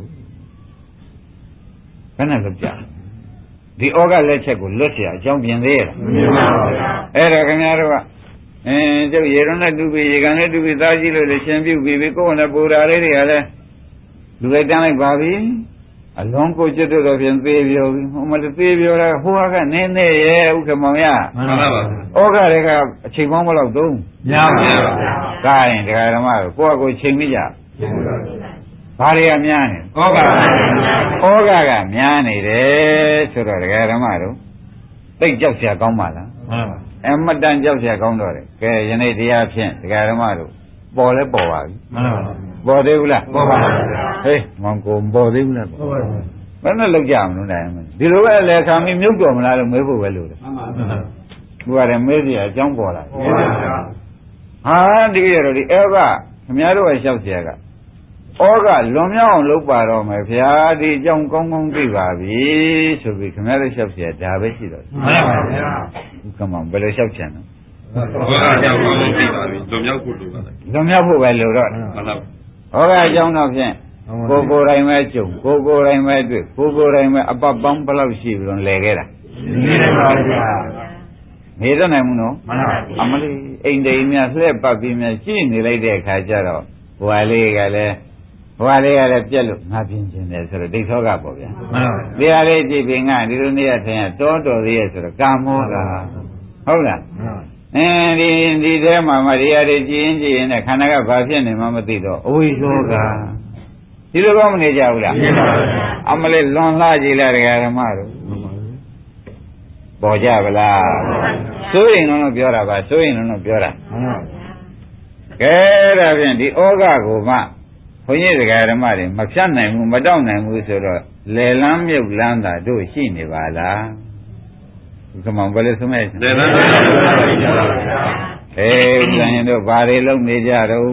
ဘယ်နဲ့လုပ်ကြဒီဩဃလက်ချက်ကိုလွတ်เสียအကြောင်းပြင်သေးရလားမပြင်ပါဘူးအဲ့ဒါခင်ဗျားတို့ကကျုပ်ရေရွနဲ့တူပြီးရေကန်နဲ့တူပြီးသားကြည့်လို့လည်းရှင်ပြုတ်ပြီးကိုယ်နဲ့ပူတာလေးတွေကလည်းလူလိုက်တန်းလိုက်ပါပြီအလုံးကိုကျွတ်တော့ပြင်သေးပြောပြီဟိုမသေးပြောတာဟိုကနည်းနည်းရဲ့ဥက္ကမောင်ရမှန်ပါပါဩဃတွေကအချိန်ပေါင်းဘယ်လောက်သုံးများပါဗျာဒါရင်ဒကာဓမ္မတို့ကိုယ့်အကိုချိန်မိကြဘာတွေကများနေဩဃကများနေတယ်ဆိုတော့ဒကာဓမ္မတို့သိကြောက်เสียကောင်းပါလားမှန်ပါအမတန်ကြောက်เสียကောင်းတော့တယ်ကဲယနေ့တရားဖြင့်ဒကာဓမ္မတို့ပေါ်လဲပေါ်ပါပြီမှန်ပါပေါ်သေးဘူးလားပေါ်ပါဘူးဟေးမောင်ကိုပေါ်သေးဘူးလားပေါ်ပါဘူးဘယ်နဲ့လောက်ကြမလို့နိုင်မလဲဒီလိုပဲလေခံပြီးမြုပ်တော်မလားလို့မေးဖို့ပဲလို့တယ်မှန်ပါဘူးဘုရားလည်းမေးစီအကြောင်းပေါ်လာတယ်ဟာဒီရတော့ဒီဩဃခင်ဗျားတို့ရဲ့လျှောက်เสียကဩဃလွန်မြောက်အောင်လုပ်ပါတော့မယ်ဗျာဒီအကြောင်းကောင်းကောင်းသိပါပြီဆိုပြီးခင်ဗျားတို့လျှောက်เสียဒါပဲရှိတော့မှန်ပါဗျာကမ္မဘယ်လိုလျှောက်ချင်လဲဩဃအကြောင်းကောင်းကောင်းသိပါပြီလွန်မြောက်ဖို့လိုပါလားလွန်မြောက်ဖို့ပဲလိုတော့မှန်ပါဩဃအကြောင်းတော့ဖြင့်ကိုယ်တိုင်းပဲကြုံကိုယ်တိုင်းပဲတွေ့ကိုယ်တိုင်းပဲအပတ်ပေါင်းဘယ်လောက်ရှိပြီလို့လဲခဲ့တာနေပါဗျာနေတော့နိုင်ဘူးနော်မှန်ပါအမလေးအိမ်တိမ်များလှည့်ပတ်ပြီးများရှိနေလိုက်တဲ့အခါကျတော့ဘွာလေးကလည်းဟိုလေးကလည်းပြက်လို့ငါပြင်ခြင်းတယ်ဆိုတော့ဒိဋ္ဌောကပေါ့ဗျာမှန်ပါတရားလေးကြည့်ပြီးငါဒီလိုနေရထိုင်ရတော်တော်သေးရဲ့ဆိုတော့ကာမောကဟုတ်လားဒီထဲမှာမတရားတွေကြည်ရင်နဲ့ခန္ဓာကဘာဖြစ်နေမှမသိတော့အဝိဇ္ဇောကဒီလိုကောမနေကြဘူးလားအမလေးလွန်လှကြည်လားတရားဓမ္မတို့ပေါ်ကြဗလားစိုးရင်တော့ပြောတာပါစိုးရင်တော့ပြောတာကဲဒါဖြင့်ဒီဩဃကိုမှဘုန်းကြီးတရားဓမ္မတွေမဖြတ်နိုင်ဘူးမတောက်နိုင်ဘူးဆိုတော့လေလန်းမြုပ်လန်းတာတို့ရှိနေပါလားဒီမှာဘယ်လိုဆုံးမဲ့လေလန်းမြုပ်လန်းပါဗျာအေးဘုရားတို့ဘာတွေလုပ်နေကြတော့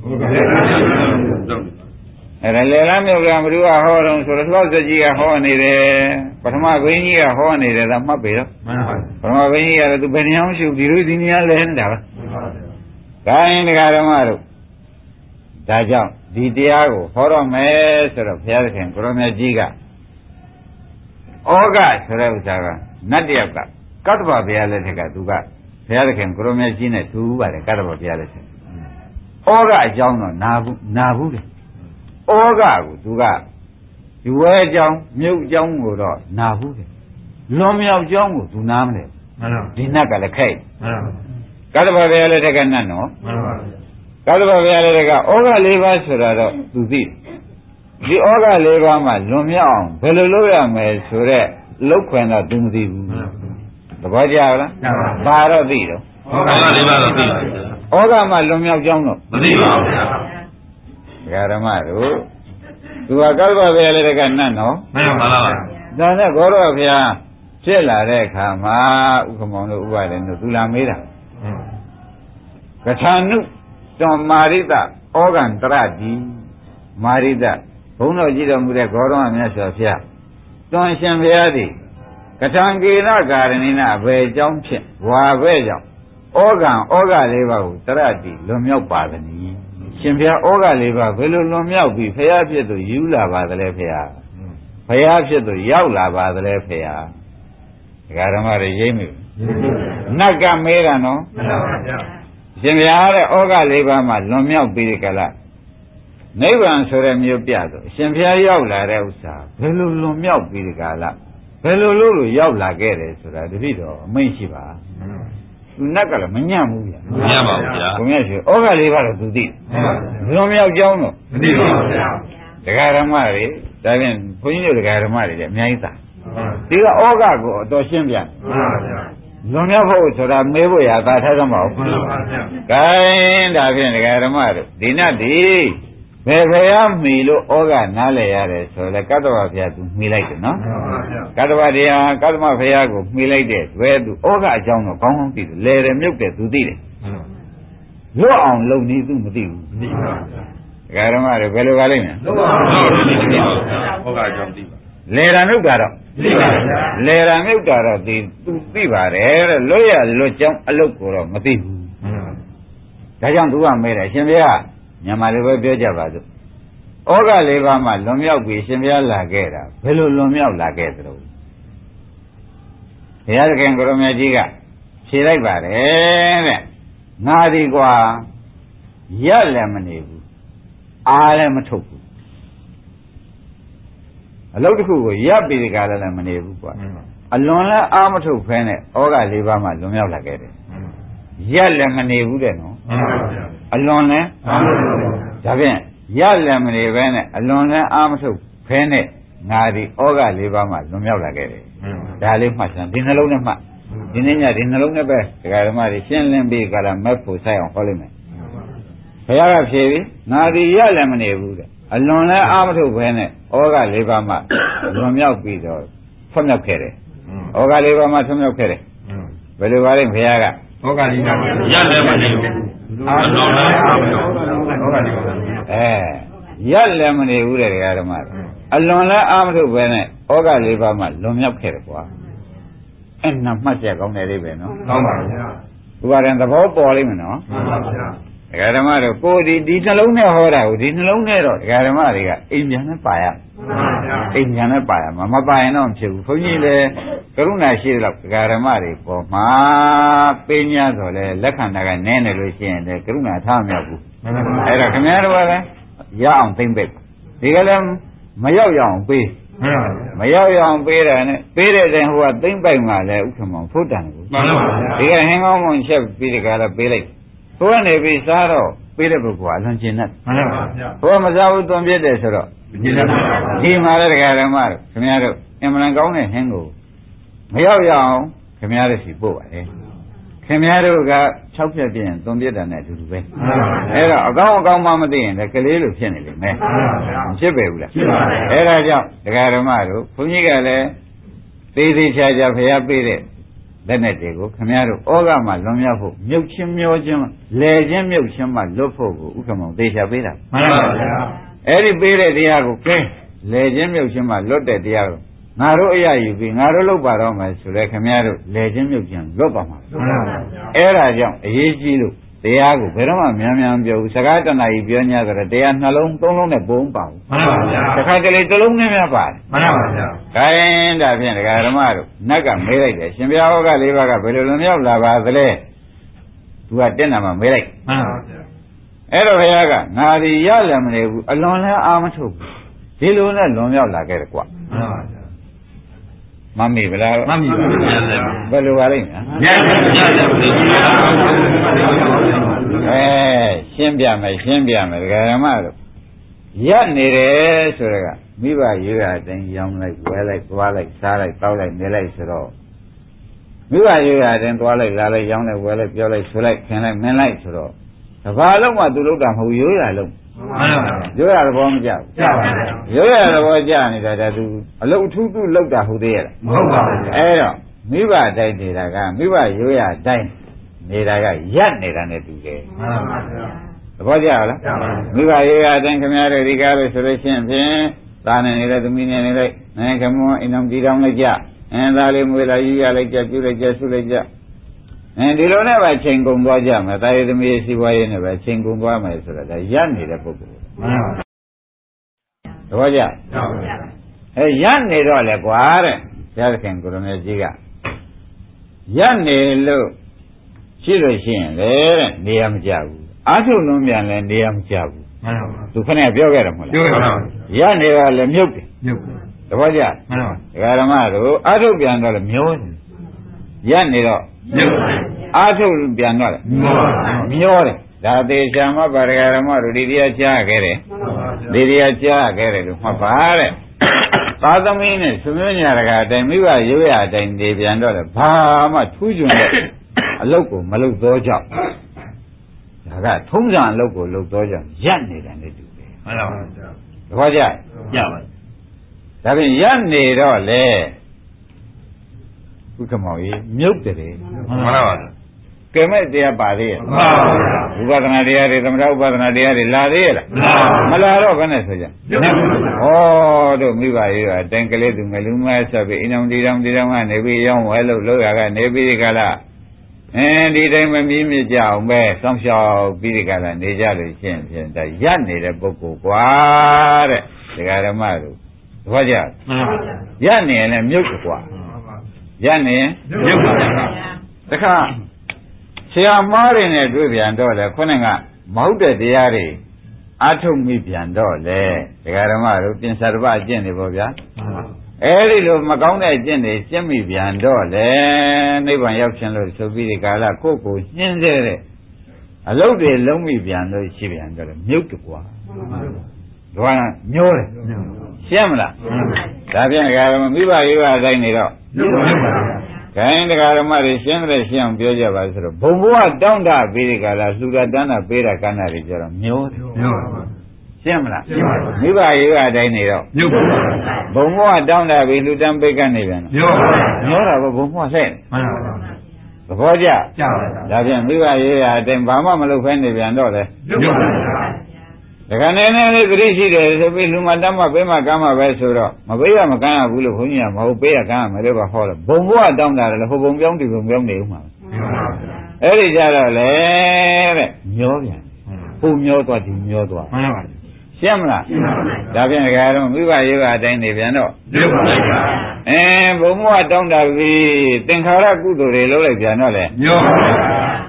အဲ့ဒါလေလန်းမြုပ်လန်းဘုရားဟောတော့ဆိုတော့သောစကြီးကဟောနေတယ်ပထမဘိန်းကြီးကဟောနေတယ်ဒါမှတ်ပြီတော့မှန်ပါပထမဘိန်းကြီးကတော့သူဘယ်နှအောင်ရှုဒီလိုဒီနေရာလဲနေတာပါဒါရင်တရားဓမ္မတို့ဒါကြောင့်ဒီတရားကိုဟောတော့မယ်ဆိုတော့ဘုရားသခင်ကိုရောမြတ်ကြီးကဩဃဆိုတဲ့ဥစ္စာကနတ်တယောက်ကကတ္တဗဘုရားလက်ထက်ကသူကဘုရားသခင်ကိုရောမြတ်ကြီးနဲ့တူပါတယ်ကတ္တဗဘုရားလက်ထက်ဩဃအကြောင်းတော့နာဘူးလေဩဃကိုသူကဒီဝဲအကြောင်းမြုပ်အကြောင်းကိုတော့နာဘူးလေလွန်မြောက်အကြောင်းကိုသူနားမလဲမှန်ပါဒီနတ်ကလည်းခိုက်မှန်ပါကတ္တဗဘုရားလက်ထက်ကနတ်နော်မှန်ပါကတ္တဗဘုရားလက်ထက်ကဩဃ၄ပါးဆိုတာတော့သူသိဒီဩဃ၄ပါးမှာလွန်မြောက်အောင်ဘယ်လိုလုပ်ရမယ်ဆိုတော့လောက်ခွင်တော့သူမသိဘူးသဘောကျလားဘာတော့သိတော့ဩဃ၄ပါးတော့သိပါဘူးဩဃမှာလွန်မြောက်ကြောင်းတော့မသိပါဘူးဗျာဓမ္မတို့သူကကတ္တဗဘုရားလက်ထက်ကနတ်နော်မှန်ပါပါဒါနဲ့ဂေါရဘုရားဖြစ်လာတဲ့အခါမှာဥက္ကမောင်တို့ဥပါဒေတို့သူလာမေးတာကထာနုတော်မာရိတဩဃံတရတိမာရိတဘုန်းတော်ကြည့်တော်မူတဲ့ဂေါရမမြတ်စွာဘုရားတွန်ရှင်ဘုရားသည်ကထံကေနကာရဏိနအဘယ်ကြောင့်ဖြစ်ဝါဘဲကြောင့်ဩဃ၄ပါးကိုတရတိလွန်မြောက်ပါသည်ရှင်ဘုရားဩဃ၄ပါးဘယ်လိုလွန်မြောက်ပြီးဘုရားဖြစ်သူယူလာပါသလဲဘုရားဘုရားဖြစ်သူရောက်လာပါသလဲဘုရားဒကာဓမ္မတွေရိမ့်မိနတ်ကမေးတာနော်မှန်ပါဗျာရှင်ဘုရားတဲ့ဩဃ၄ပါးမှာလွန်မြောက်ပြီးကြလားနိဗ္ဗာန်ဆိုတဲ့မျိုးပြဆိုအရှင်ဘုရားရောက်လာတဲ့ဥစ္စာဘယ်လိုလွန်မြောက်ပြီးကြလားဘယ်လိုလို့ရောက်လာခဲ့တယ်ဆိုတာတတိတော်အမိန့်ရှိပါသူနတ်ကလည်းမညံ့ဘူးဗျာမညံ့ပါဘူးဗျာဘုရားရှင်ဩဃ၄ပါးတော့သူသိလွန်မြောက်ကြောင်းတော့မသိပါဘူးဗျာတရားဓမ္မတွေဒါဖြင့်ဘုန်းကြီးတို့တရားဓမ္မတွေလည်းအများကြီးသာဒီကဩဃကိုအတော်ရှင်းပြန်မှန်ပါဗျာလွန်မြောက်ဖို့ဆိုတာမေးဖို့ရတာထားသမှာဟုတ်မှန်ပါဗျာဂိုင်းဒါဖြင့်တရားဓမ္မတို့ဒီနတ်ဒီဘယ်ဘုရားမှီလို့ဩဃနားလဲရတယ်ဆိုလဲကတ္တဗဘုရားသူမှီလိုက်တယ်နော်မှန်ပါဗျာကတ္တဗတရားကတ္တမဘုရားကိုမှီလိုက်တဲ့ဘယ်သူဩဃအကြောင်းတော့ကောင်းကောင်းသိတယ်လဲတယ်မြုပ်တယ်သူသိတယ်လွတ်အောင်လုပ်နေသူမသိဘူးသိပါဗျာဓမ္မတွေဘယ်လိုပါလိမ့်မယ်လွတ်အောင်လုပ်နေသိပါဗျာဩဃအကြောင်းသိပါလေရမြုပ်တာတော့သိပါဗျာလေရမြုပ်တာတော့သူသိပါတယ်တဲ့လွတ်ရလွတ်ကြောင်းအလုတ်ကိုတော့မသိဘူးဒါကြောင့်သူကမဲတယ်ရှင်ဘုရားမြန်မာလိုပဲပြောကြပါစို့ဩဃ၄ပါးမှာလွန်မြောက်ပြီးရှင်ဘုရားလာခဲ့တာဘယ်လိုလွန်မြောက်လာခဲ့သလဲဘုရားသခင်ကိုရမကြီးကဖြေလိုက်ပါတယ်တဲ့ငါဒီကွာရက်လည်းမနေဘူးအားလည်းမထုတ်ဘူးအလုပ်တစ်ခုကိုရပ်ပြီးဒီကလည်းမနေဘူးကွာအလွန်လည်းအားမထုတ်ဖဲနဲ့ဩဃ၄ပါးမှာလွန်မြောက်လာခဲ့တယ်ရက်လည်းမနေဘူးတဲ့နော်အလွန်လည်းအားမထုတ်ဒါဖြင့်ရက်လည်းမနေပဲနဲ့အလွန်လည်းအားမထုတ်ဖဲနဲ့ငါဒီဩဃ၄ပါးမှာလွန်မြောက်လာခဲ့တယ်ဒါလေးမှတ်စမ်းဒီနှလုံးနဲ့မှတ်ဒီနေ့ညဒီနှလုံးနဲ့ပဲဒကာဓမ္မတွေရှင်းလင်းပြီးကြလားမက်ဖို့ဆိုင်အောင်ဟောလိုက်မယ်ဘုရားကဖြေပြီးငါဒီရက်လည်းမနေဘူးတဲ့အလွန်လည်းအားမထုတ်ဘဲနဲ့ဩဃ၄ပါးမှလွန်မြောက်ပြီးတော့ဆွမြောက်ခဲ့တယ်ဩဃ၄ပါးမှဆွမြောက်ခဲ့တယ်ဘယ်လိုပါလဲဘုရားကဩဃ၄ပါးရက်လည်းမနေဘူးအလွန်လည်းအားမထုတ်ဩဃ၄ပါးရက်လည်းမနေဘူးတဲ့ဒကာဓမ္မအလွန်လည်းအားမထုတ်ဘဲနဲ့ဩဃ၄ပါးမှလွန်မြောက်ခဲ့တယ်ကွာအဲ့နမှတ်ချက်ကောင်းတယ်လေးပဲနော်ကောင်းပါဗျာဘုရားရင်သဘောပေါ်လိမ့်မယ်နော်မှန်ပါဗျာဒကာဓမ္မတို့ကိုဒီနှလုံးနဲ့ဟောတာကိုဒီနှလုံးနဲ့တော့ဒကာဓမ္မတွေကအိမ်ပြန်နဲ့ပါရမှန်ပါဗျာအိမ်ပြန်နဲ့ပါရမှာမပါရင်တော့မဖြစ်ဘူးဘုန်းကြီးလည်းကရုဏာရှိတယ်လို့ဒကာဓမ္မတွေပေါ်မှာပေး냐ဆိုလဲလက်ခံတာကနည်းနေလို့ရှိရင်လည်းကရုဏာထားမရဘူးအဲ့ဒါခင်ဗျားတို့ကလည်းရအောင်သိမ့်ပိတ်ဒီကလည်းမရောက်ရအောင်ပေးမရောက်ရအောင်ပေးတယ်နဲ့ပေးတဲ့တိုင်ဟိုကသိမ့်ပိုက်မှလည်းဥက္ကမောင်ဖုတ်တန်ကိုမှန်ပါဗျာဒီကဟင်းကောင်းမွန်ချက်ပြီးဒီကလည်းပေးလိုက်ဟိုကနေပြီးစားတော့ပေးတဲ့ပုဂ္ဂိုလ်ကအလွန်ကျင်တတ်မှန်ပါဗျာဟိုကမစားဘူးသွန်ပြစ်တယ်ဆိုတော့ကျင်တတ်ပါဒီမှာလည်းတရားဓမ္မတို့ခင်ဗျားတို့အမှန်ကောင်းတဲ့ဟင်းကိုမရောက်ရအောင်ခင်ဗျားတို့စီပို့ပါလေခင်ဗျားတို့က6ဖြတ်ပြင်သွန်ပြစ်တာနဲ့အတူတူပဲအဲ့တော့အကောင်းမှမသိရင်လည်းကလေးလိုဖြစ်နေလိမ့်မယ်မဖြစ်ပဲဘူးလားအဲ့ဒါကြောင့်တရားဓမ္မတို့ဘုန်းကြီးကလည်းသေးသေးချာချာဖျားပေးတဲ့လက်နဲ့တွေကိုခင်ဗျားတို့ဩဃမှာလွန်မြောက်ဖို့မြုပ်ချင်းမျောချင်းလဲချင်းမြုပ်ချင်းမှလွတ်ဖို့ကိုဥက္ကမောင်သေချာပေးတာမှန်ပါဗျာအဲ့ဒီပေးတဲ့တရားကိုကဲလဲချင်းမြုပ်ချင်းမှလွတ်တဲ့တရားကိုငါတို့အရာယူပြီးငါတို့လုပ်ပါတော့မယ်ဆိုလဲခင်ဗျားတို့လဲချင်းမြုပ်ချင်းလွတ်ပါမှာအဲ့ဒါကြောင့်အရေးကြီးလို့တရားကိုဘယ်တော့မှများပြောဘူးစကားတဏှာကြီးပြော냐ဆိုတော့တရားနှလုံးသုံးလုံးနဲ့ပုံပါဘူးမှန်ပါဗျာတစ်ခါတလေတစ်လုံးနဲ့များပါတယ်မှန်ပါဗျာခိုင်းဒါဖြင့်ဒကာဓမ္မတို့နတ်ကမေးလိုက်တယ်ရှင်ဘုရားဟောက၄ပါးကဘယ်လိုလွန်မြောက်လာပါသလဲသူကတက်နာမှာမေးလိုက်မှန်ပါဗျာအဲ့တော့ဘုရားကငါဒီရလည်းမနေဘူးအလွန်လည်းအာမထုတ်ဘူးဒီလိုနဲ့လွန်မြောက်လာခဲ့တယ်ကွာမှန်ပါဗျာမမေ့ဗလားမမေ့ပါဘူးဘယ်လိုပါလိမ့်မယ်ရှင်းပြမယ်ဒကာဓမ္မတို့ရက်နေတယ်ဆိုတော့မိဘရွေးရတိုင်းရောင်းလိုက်ဝဲလိုက်သွားလိုက်စားလိုက်တောက်လိုက်နေလိုက်ဆိုတော့မိဘရွေးရတိုင်းသွားလိုက်လာလိုက်ရောင်းလိုက်ဝဲလိုက်ပြောလိုက်ဆိုလိုက်ခင်လိုက်မင်းလိုက်ဆိုတော့တဘာလုံးမှသူလုပ်တာမဟုတ်ရိုးရလုံးမှန်ပါဗျာရိုးရသဘောမကျဘူးကျပါဗျာရိုးရသဘောကျနေတာဒါသူအလုတ်ထူးထူးလောက်တာဟုတ်သေးရဲ့လားမဟုတ်ပါဘူးအဲ့တော့မိဘတိုင်းနေတာကမိဘရိုးရတိုင်းနေတာကရက်နေတာနဲ့တူတယ်မှန်ပါဗျာသဘောကျလားကျပါပါမိဘရိုးရတိုင်းခင်ဗျားတို့ဒီကားလို့ဆိုလို့ရှိရင်ဖြင့်သားနေနေတဲ့သမီးနေနေလိုက်ခမွန်အိမ်တော်တည်တော်လိုက်ကြသားလေးမွေးလာယူရလိုက်ကြပြုလိုက်ကြဆုလိုက်ကြဒီလိုနဲ့ပဲချိန်ကုန်သွားကြမယ်တာရသမီးစီးပွားရေးနဲ့ပဲချိန်ကုန်သွားမယ်ဆိုတော့ဒါရပ်နေတဲ့ပုဂ္ဂိုလ်မှန်ပါသဘောကျရပ်နေတော့လေကွာတဲ့ဘုရားသခင်ကိုရမေကြီးကရပ်နေလို့ရှိလို့ရှိရင်လေတဲ့နေရာမကျဘူးအာထုလုံးပြန်လဲနေရာမကျဘူးမှန်ပါသူခနဲ့ပြောခဲ့တယ်မဟုတ်လားပြောပါဘူးရပ်နေတော့လေမြုပ်တယ်မြုပ်သဘောကျမှန်ပါဒကာဓမ္မတို့အာထုပြန်တော့လေမျောတယ်ရပ်နေတော့အာထုတ်ပြန်တော့လေမျောတယ်ဒါသေးချာမပါရဂရမတို့ဒီတရားကြားခဲ့တယ်ဒီတရားကြားခဲ့တယ်လို့မှတ်ပါတဲ့သာသမီနဲ့ဆွေမျိုးညာတကအတိုင်းမိဘရိုးရအတိုင်းနေပြန်တော့လေဘာမှထူးချွန်တဲ့အလုပ်ကိုမလုပ်တော့ကြောက်ဒါကထုံးစံအလုပ်ကိုလုပ်တော့ကြောက်ရက်နေတယ်နဲ့တူတယ်မှန်ပါပါသဘောကျကြပါဒါဖြင့်ရက်နေတော့လေဥက္ကမောကြီးမြုပ်တယ်မှန်ပါပါကဲမဲ့တရားပါသေးရဲ့မှန်ပါပါဥပဒနာတရားတွေသမထဥပဒနာတရားတွေလာသေးရဲ့လားမလာတော့ဘယ်နဲ့ဆိုကြဩတို့မိဘရေးအတိုင်းကလေးသူငလူမဲဆက်ပြီးအင်းအောင်ဒီတောင်ကနေပြီးရောင်းဝဲလို့လောက်ရကနေပြီးဒီကလာဒီတိုင်းမမြည်မြကြအောင်ပဲစောင့်ရှောက်ပြီးဒီကလာနေကြလို့ရှင်းဖြင့်ဒါရက်နေတဲ့ပုဂ္ဂိုလ်ကွာတဲ့ဒကာဓမ္မတို့သဘောကျမှန်ပါပါရက်နေရင်လည်းမြုပ်ကွာရက်နေမြုပ်ပါဗျာတခါဆရာမားတွေနဲ့တွေ့ပြန်တော့လေခုနကမဟုတ်တဲ့တရားတွေအထုတ်မိပြန်တော့လေဒကာဓမ္မတို့ပြင်စာတစ်ပါးအကျင့်တွေပေါ့ဗျာအဲဒီလိုမကောင်းတဲ့အကျင့်တွေရှင်းမိပြန်တော့လေနိဗ္ဗာန်ရောက်ခြင်းလို့ဆိုပြီးဒီကာလကိုယ့်ကိုညှင်းစေတဲ့အလုပ်တွေလုံးမိပြန်လို့ရှိပြန်တော့လေမြုပ်တကွာတော့မျောတယ်ရှင်းမလားဒါပြန်ဒကာဓမ္မမိဘရေးပါတိုင်းနေတော့မြုပ်ပါဗျာခိုင်းတရားဓမ္မတွေရှင်းတယ်ရှင်းအောင်ပြောကြပါဆိုတော့ဘုံဘဝတောင်းတပေးတဲ့ကာလလှူတာတန်းတာပေးတာကဏ္ဍတွေကြတော့မျောတယ်ရှင်းမလားမိဘရေးကအတိုင်းနေတော့မြုပ်ပါဘုံဘဝတောင်းတပေးလှူတန်းပေးကနေပြန်မျောတာဘုံဘဝလှဲ့မှန်ပါပါသဘောကျဒါဖြင့်မိဘရေးကအတိုင်းဘာမှမလုပ်ဖဲနေပြန်တော့လေမြုပ်ပါဒကာနေနေလေးသတိရှိတယ်ဆိုပြီးလူမတတ်မှပေးမှကမ်းမှပဲဆိုတော့မပေးရမကမ်းရဘူးလို့ခွန်ကြီးကမဟုတ်ပေးရကမ်းရမယ်လို့ကဟောတယ်ဘုံဘဝတောင်းတာလည်းဟိုဘုံပြောင်းဒီဘုံပြောင်းနေဦးမှာအဲ့ဒီကြတော့လေတဲ့မျောပြန်ပုံမျောသွားဒီမျောသွားမှန်ပါရှင်းမလားဒါဖြင့်ဒကာတော့မိဘရေးကအတိုင်းနေပြန်တော့မြုပ်ပါဘုံဘဝတောင်းတာပြီသင်္ခါရကုသိုလ်တွေလုပ်လိုက်ပြန်တော့လေမျောပါ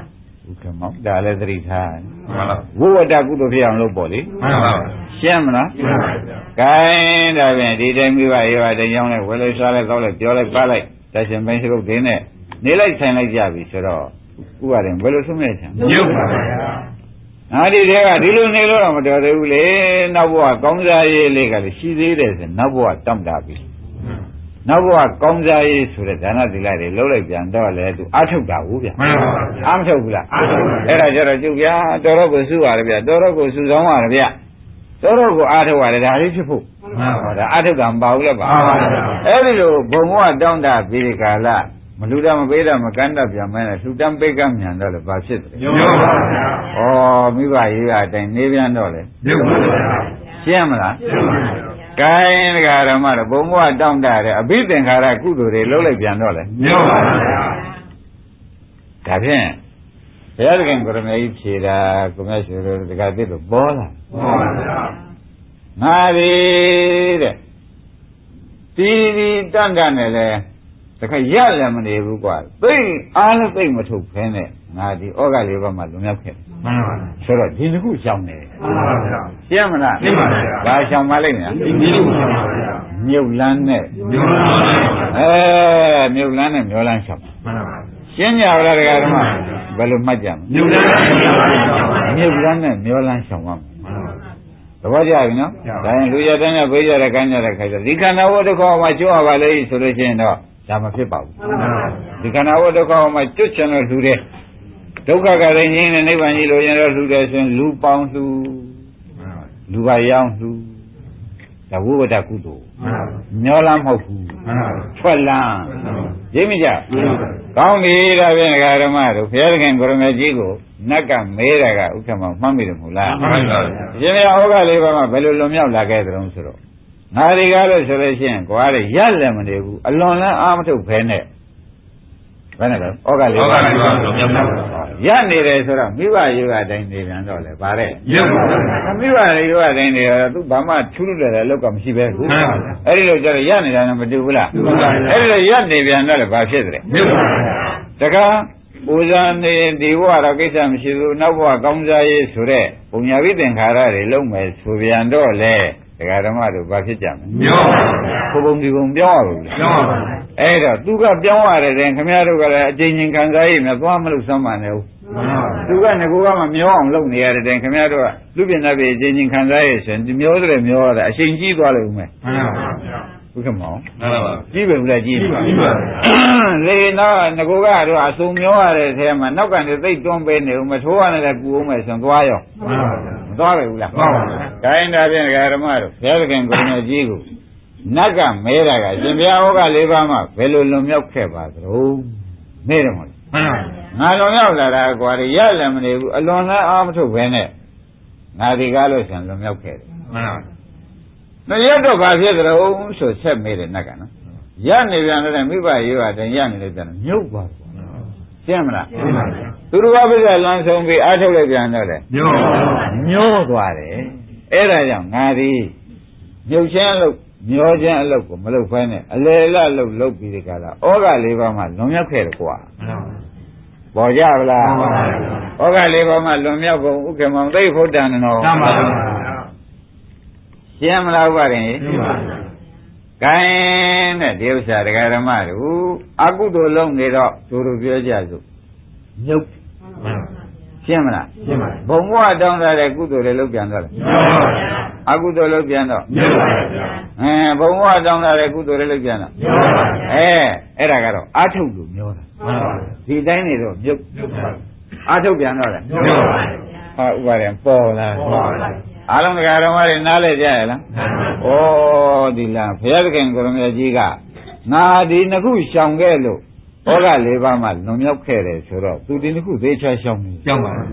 ဥက္ကမောဒါလည်းသတိထားမှန်ပါဝိဝတ္တကုသိုလ်ဖြစ်အောင်လုပ်ပေါ့လေမှန်ပါရှင်းမလားမှန်ပါဂိုင်းဒါဖြင့်ဒီတိုင်းမိဘရောတဲ့ကြောင်းနဲ့ဝယ်လိုက်စားလိုက်တော့လိုက်ပြောလိုက်ပါလိုက်တရှင်ပိုင်းစရုပ်ဒင်းနဲ့နေလိုက်ဆိုင်လိုက်ကြပြီဆိုတော့ဥပါရင်ဘယ်လိုဆုံးမဲ့ချင်မြုပ်ပါဗျာဒီတဲကဒီလိုနေလို့တော့မတော်သေးဘူးလေနောက်ဘဝကောင်းစားရေးလေးကလည်းရှိသေးတယ်ဆိုနောက်ဘဝတောင့်တာပြီနောက်ဘဝကောင်းစားရေးဆိုတဲ့ဒါနသီလတွေလုံးလိုက်ပြန်တော့လေသူအထုတ်တာဟုတ်ဗျာမှန်ပါအမထုတ်ဘူးလားအားထုတ်ပါအဲ့ဒါကြတော့ကျုပ်ဗျာတော်တော်ကိုစုရတယ်ဗျာတော်တော်ကိုစုဆောင်ရတယ်ဗျာတော်တော်ကိုအားထုတ်ရတယ်ဒါလေးဖြစ်ဖို့မှန်ပါဒါအားထုတ်တာမပါဘူးလေပါမှန်ပါဗျာအဲ့ဒီလိုဘုံဘဝတောင့်တာပြီးဒီကာလမလူတာမပေးတာမကန့်တတ်ပြန်မဲနဲ့လူတန်းပိတ်ကမြန်တော့လေဘာဖြစ်တယ်မြုပ်ပါဗျာဩမိဘရေးရအတိုင်းနေပြန်တော့လေမြုပ်ပါဗျာရှင်းမလားမြုပ်ပါဗျာကိုင်းဒကာဓမ္မတော့ဘုံဘဝတောင့်တတဲ့အဘိသင်္ခါရကုသိုလ်တွေလုံးလိုက်ပြန်တော့လေမြုပ်ပါဗျာဒါဖြင့်ဘုရားသခင်ကိုရမေကြီးဖြေတာကိုမြတ်ရှင်တို့ဒကာတိတို့ပေါ်လာမှန်ပါဗျာငါဒီတဲ့ဒီတန်တန်နဲ့လေတခါရလည်းမနေဘူးကွာသိအားလည်းသိမထုတ်ဖဲနဲ့ငါဒီဩဃလေးပါးမှလွန်မြောက်ခဲ့တယ်မှန်ပါဗျာဆိုတော့ဒီတစ်ခုရှောင်နေတယ်မှန်ပါဗျာရှင်းမလားရှင်းပါဗျာဒါရှောင်ပါလိမ့်မယ်ဒီလိုပါဗျာမြုပ်လန်းနဲ့မြုပ်ပါဗျာမြုပ်လန်းနဲ့မျောလန်းရှောင်မှန်ပါရှင်းကြပါလားဒကာဓမ္မဘယ်လိုမှတ်ကြမလဲမြုပ်လာမြုပ်ပါဗျာမြုပ်လန်းနဲ့မျောလန်းရှောင်ပါမယ်မှန်ပါသဘောကျပြီနော်ကျပါဒါရင်လူရတဲ့နဲ့ဘေးကြတဲ့ကမ်းကြတဲ့ခိုက်တော့ဒီခန္ဓာဝတ္တခေါမှာကျွတ်ရပါလေဆိုလို့ရှိရင်တော့ဒါမဖြစ်ပါဘူးမှန်ပါဒီခန္ဓာဝတ္တခေါမှာကျွတ်ချင်လို့လှူတယ်ဒုက္ခကလည်းငြိမ်းတဲ့နိဗ္ဗာန်ကြီးလိုရင်တော့လှူတယ်ဆိုရင်လူပေါင်းလှူလူပါရောင်းလှူဒါဝိဝတ္တကုသိုလ်မှန်ပါမျောလန်းမဟုတ်ဘူးမှန်ပါထွက်လန်းရိပ်မကြကောင်းပြီဒါဖြင့်ဓမ္မတို့ဘုရားသခင်ကိုရမေကြီးကိုနတ်ကမဲတာကဥက္ကမမှတ်မိတယ်မဟုတ်လားမှန်ပါဗျာရှင်ရဩဃလေးပါးမှာဘယ်လိုလွန်မြောက်လာခဲ့သလဲဆိုတော့ငါဒီကားလို့ဆိုလို့ရှိရင်ကွာတဲ့ရက်လည်းမနေဘူးအလွန်လည်းအာမထုတ်ဖဲနဲ့ဘယ်နဲ့လဲဩဃလေးပါးဩဃလေးပါးလွန်မြောက်ပါရက်နေတယ်ဆိုတော့မိဘယောဂတိုင်းနေပြန်တော့လေဗါတဲ့မြုပ်ပါဗျာမိဘယောဂတိုင်းနေတော့သူဘာမှထူးထူးတယ်အလောက်ကမရှိပဲဘူးမှန်ပါဗျာအဲ့ဒီလိုကျတော့ရက်နေတာနဲ့မတူဘူးလားတူပါဗျာအဲ့ဒီလိုရက်နေပြန်တော့လေဘာဖြစ်တယ်မြုပ်ပါဗျာတကားပူဇာနေဒီဘဝတော့ကိစ္စမရှိဘူးနောက်ဘဝကောင်းစားရေးဆိုတဲ့ပုံညာပိသင်္ခါရတွေလုံးမယ်ဆိုပြန်တော့လေဒကာဓမ္မတို့ဘာဖြစ်ကြမလဲမြုပ်ပါဗျာဘုံဘုံဒီဘုံပြောင်းရဘူးလေပြောင်းပါဗျာအဲ့တော့သူကပြောင်းရတယ်တဲ့ခင်ဗျားတို့ကလည်းအချိန်ချင်းခံစားရည်မြသွားမလို့စမ်းပါနဲ့ဦးမှန်ပါသူကငကိုကမှမျောအောင်လုပ်နေရတယ်တဲ့ခင်ဗျားတို့ကလူပြင်းတဲ့ပြည်အချိန်ချင်းခံစားရည်ဆိုရင်ဒီမျောတယ်မျောရတယ်အချိန်ကြီးသွားလို့ဦးမယ်မှန်ပါဗျာဘုခမောင်မှန်ပါကြီးပဲဦးလားကြီးကြီးပါကြီးပါလေတော့ငကိုကတော့အစုံမျောရတဲ့ထဲမှာနောက်ကနေသိတ်တွန်းပေးနေဦးမထိုးရနဲ့ကူအောင်မယ်ဆိုရင်သွားရောမှန်ပါဗျာမသွားပဲဘူးလားမှန်ပါဗျာ။ဒါရင်ဒါဖြင့်ဓမ္မတို့ဘုရားသခင်ကိုယ်တော်ကြီးကိုနတ်ကမဲတာကရှင်ဘုရားဟောက၄ပါးမှာဘယ်လိုလွန်မြောက်ခဲ့ပါသလဲ။မဲတယ်မဟုတ်မှန်ပါ။ငါလွန်မြောက်လာတာကွာရလည်းမနေဘူးအလွန်လည်းအားမထုတ်ပဲနဲ့ငါဒီကားလို့ရှင်လွန်မြောက်ခဲ့တယ်မှန်ပါ။မရတော့ဘာဖြစ်သလဲဆိုဆက်မဲတယ်နတ်ကနော်။ရနေပြန်တယ်မိဘရေးပါတယ်ရနေတယ်ပြန်မြုပ်သွားတယ်။ရှင်းမလားမှန်ပါဗျာ။သူတို့ဘာဖြစ်လဲလမ်းဆုံးပြီးအားထုတ်လိုက်ပြန်တော့လေမြုပ်ပါဗျာညှိုးသွားတယ်အဲ့ဒါကြောင့်ငါဒီမြုပ်ချင်းအလုပ်မျောချင်းအလုပ်ကိုမလုပ်ဖဲနဲ့အလေလလုပ်ပြီးဒီကလာဩဃလေးပါးမှလွန်မြောက်ခဲ့တယ်ကွာမှန်ပါပေါ်ကြဗလားမှန်ပါဗျာဩဃလေးပါးမှလွန်မြောက်ကုန်ဥက္ကမောင်သိဖုဒ္ဒံနောမှန်ပါဗျာရှင်းမလားဥပါရင်မှန်ပါဗျာကိုင်းတဲ့ဒီဥစ္စာတရားဓမ္မတို့အကုသိုလ်လုံးနေတော့သူတို့ပြောကြစို့မြုပ်မှန်ပါရှင်းမလားရှင်းပါဘုံဘဝတောင်းတဲ့ကုသိုလ်တွေလုပ်ပြန်တော့လေမြုပ်ပါဗျာအကုသိုလ်လုပ်ပြန်တော့မြုပ်ပါဗျာဘုံဘဝတောင်းတဲ့ကုသိုလ်တွေလုပ်ပြန်တော့မြုပ်ပါဗျာအဲ့ဒါကတော့အာထုတ်လို့မျောတာမှန်ပါဗျာဒီတိုင်းနေတော့မြုပ်မြုပ်ပါအာထုတ်ပြန်တော့လေမြုပ်ပါဗျာဟာဥပါရင်ပေါ်လာပေါ်ပါဗျာအားလုံးတရားတော်တွေနားလဲကြရလားမှန်ပါဩဒီလားဘုရားသခင်ကိုရမေကြီးကငါဒီနှစ်ခုရှောင်ခဲ့လို့ဩဃ၄ပါးမှလွန်မြောက်ခဲ့တယ်ဆိုတော့သူဒီနှစ်ခုသေးချာရှောင်နေကြောက်ပါဗျာ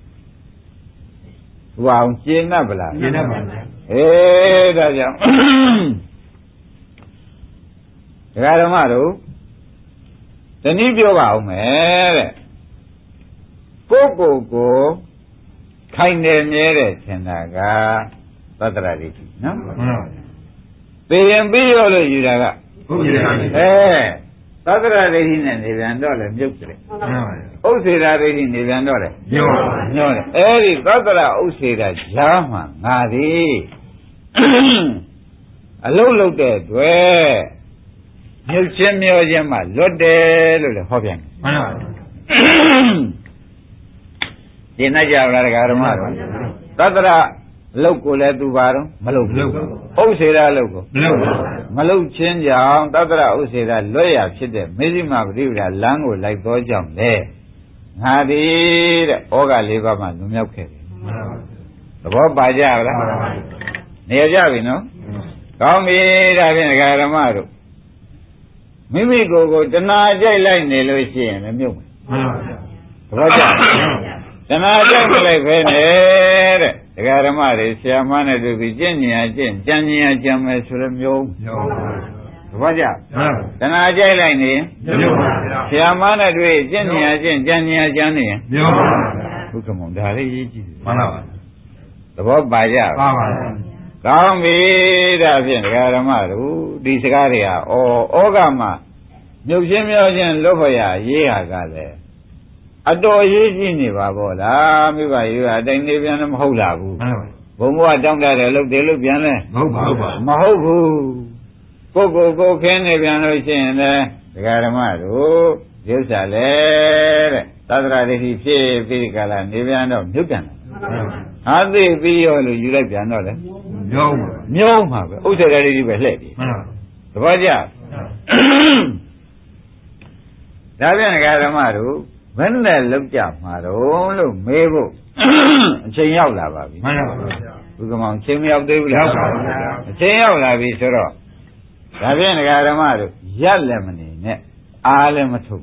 ဟိုအောင်ကျင့်납ဗလားရှင်းတတ်ပါဗျာဒါကြောင့်တရားဓမ္မတို့တနည်းပြောပါအောင်မယ်တဲ့ကိုယ်ခိုင်နေမြဲတဲ့ထင်တာကသတ္တရာဒိဋ္ဌိနော်မှန်ပါဗျာသိရင်ပြီးရောလို့ယူတာကဟုတ်ပြီလေသသတ္တရဒိဋ္ဌိနဲ့နေပြန်တော့လေမြုပ်တယ်ဥစ္စေရာဒိဋ္ဌိနေပြန်တော့လေညောတယ်အဲ့ဒီသတ္တရဥစ္စေရာဈာမှငါသည်အလုံးလုံးတဲ့တွေ့မြုပ်ချင်းမျောချင်းမှလွတ်တယ်လို့လည်းဟောပြန်တယ်မှန်ပါဘူးဒီနိုင်ကြလားဒကာဓမ္မတို့သတ္တရလုတ်ကိုလည်းသူပါတော့မလုတ်ဘူးဥစ္စေရာလုတ်ကိုမလုတ်ချင်းကြောင့်သတ္တရဥစ္စေရာလွတ်ရဖြစ်တဲ့မေဇိမပရိပဒလမ်းကိုလိုက်သောကြောင့်လေငါသည်တဲ့ဩဃ၄ပါးမှလွန်မြောက်ခဲ့တယ်သဘောပါကြလားနေရကြပြီနော်ကောင်းပြီဒါဖြင့်ဒကာဓမ္မတို့မိမိကိုယ်ကိုတဏှာကြိုက်လိုက်နေလို့ရှိရင်လည်းမြုပ်မယ်သဘောကျတဏှာကြိုက်မလိုက်ပဲနဲ့တဲ့ဒကာဓမ္မတွေဆရာမနဲ့တွေ့ပြီးကျင့်ဉာဏ်ကျင့်ကြံဉာဏ်ကြံမယ်ဆိုလည်းမြုပ်သဘောကျတဏှာကြိုက်လိုက်နေမြုပ်ပါဗျာဆရာမနဲ့တွေ့ကျင့်ဉာဏ်ကျင့်ကြံဉာဏ်ကြံနေရင်မြုပ်ပါဗျာဘုကမောင်ဒါလေးရေးကြည့်မှန်ပါပါသဘောပါကြပါပါကောင်းပြီဒါဖြင့်ဒကာဓမ္မတို့ဒီစကားတွေကဩဃမှာမြုပ်ချင်းမြောချင်းလွတ်ဖို့ရရေးဟာကလည်းအတော်ရေးကြည့်နေပါဗောလားမိဘရေးအတိုင်းနေပြန်လည်းမဟုတ်လားဘူးဘုံဘဝတောင်းတတယ်လို့ဒီလိုပြန်လဲမဟုတ်ဘူးကိုခင်းနေပြန်လို့ရှိရင်လည်းဒကာဓမ္မတို့ဒီဥစ္စာလေတဲ့သတ္တရဒိဋ္ဌိဖြစ်ပြီးကြလားနေပြန်တော့မြုပ်ပြန်တယ်ဟာသိပြီးရောလို့ယူလိုက်ပြန်တော့လေမြုံမှာပဲဥစ္စေရဒိဋ္ဌိပဲလှည့်ပြီသဘောကျဒါပြန်ဒကာဓမ္မတို့ဘယ်နဲ့လောက်ကြမှာတော့လို့မေးဖို့အချိန်ရောက်လာပါပြီမှန်ပါပါဘုကမောင်ချိန်မရောက်သေးဘူးလားဟုတ်ပါဘူးအချိန်ရောက်လာပြီဆိုတော့ဒါပြန်ဒကာဓမ္မတို့ရက်လည်းမနေနဲ့အားလည်းမထုတ်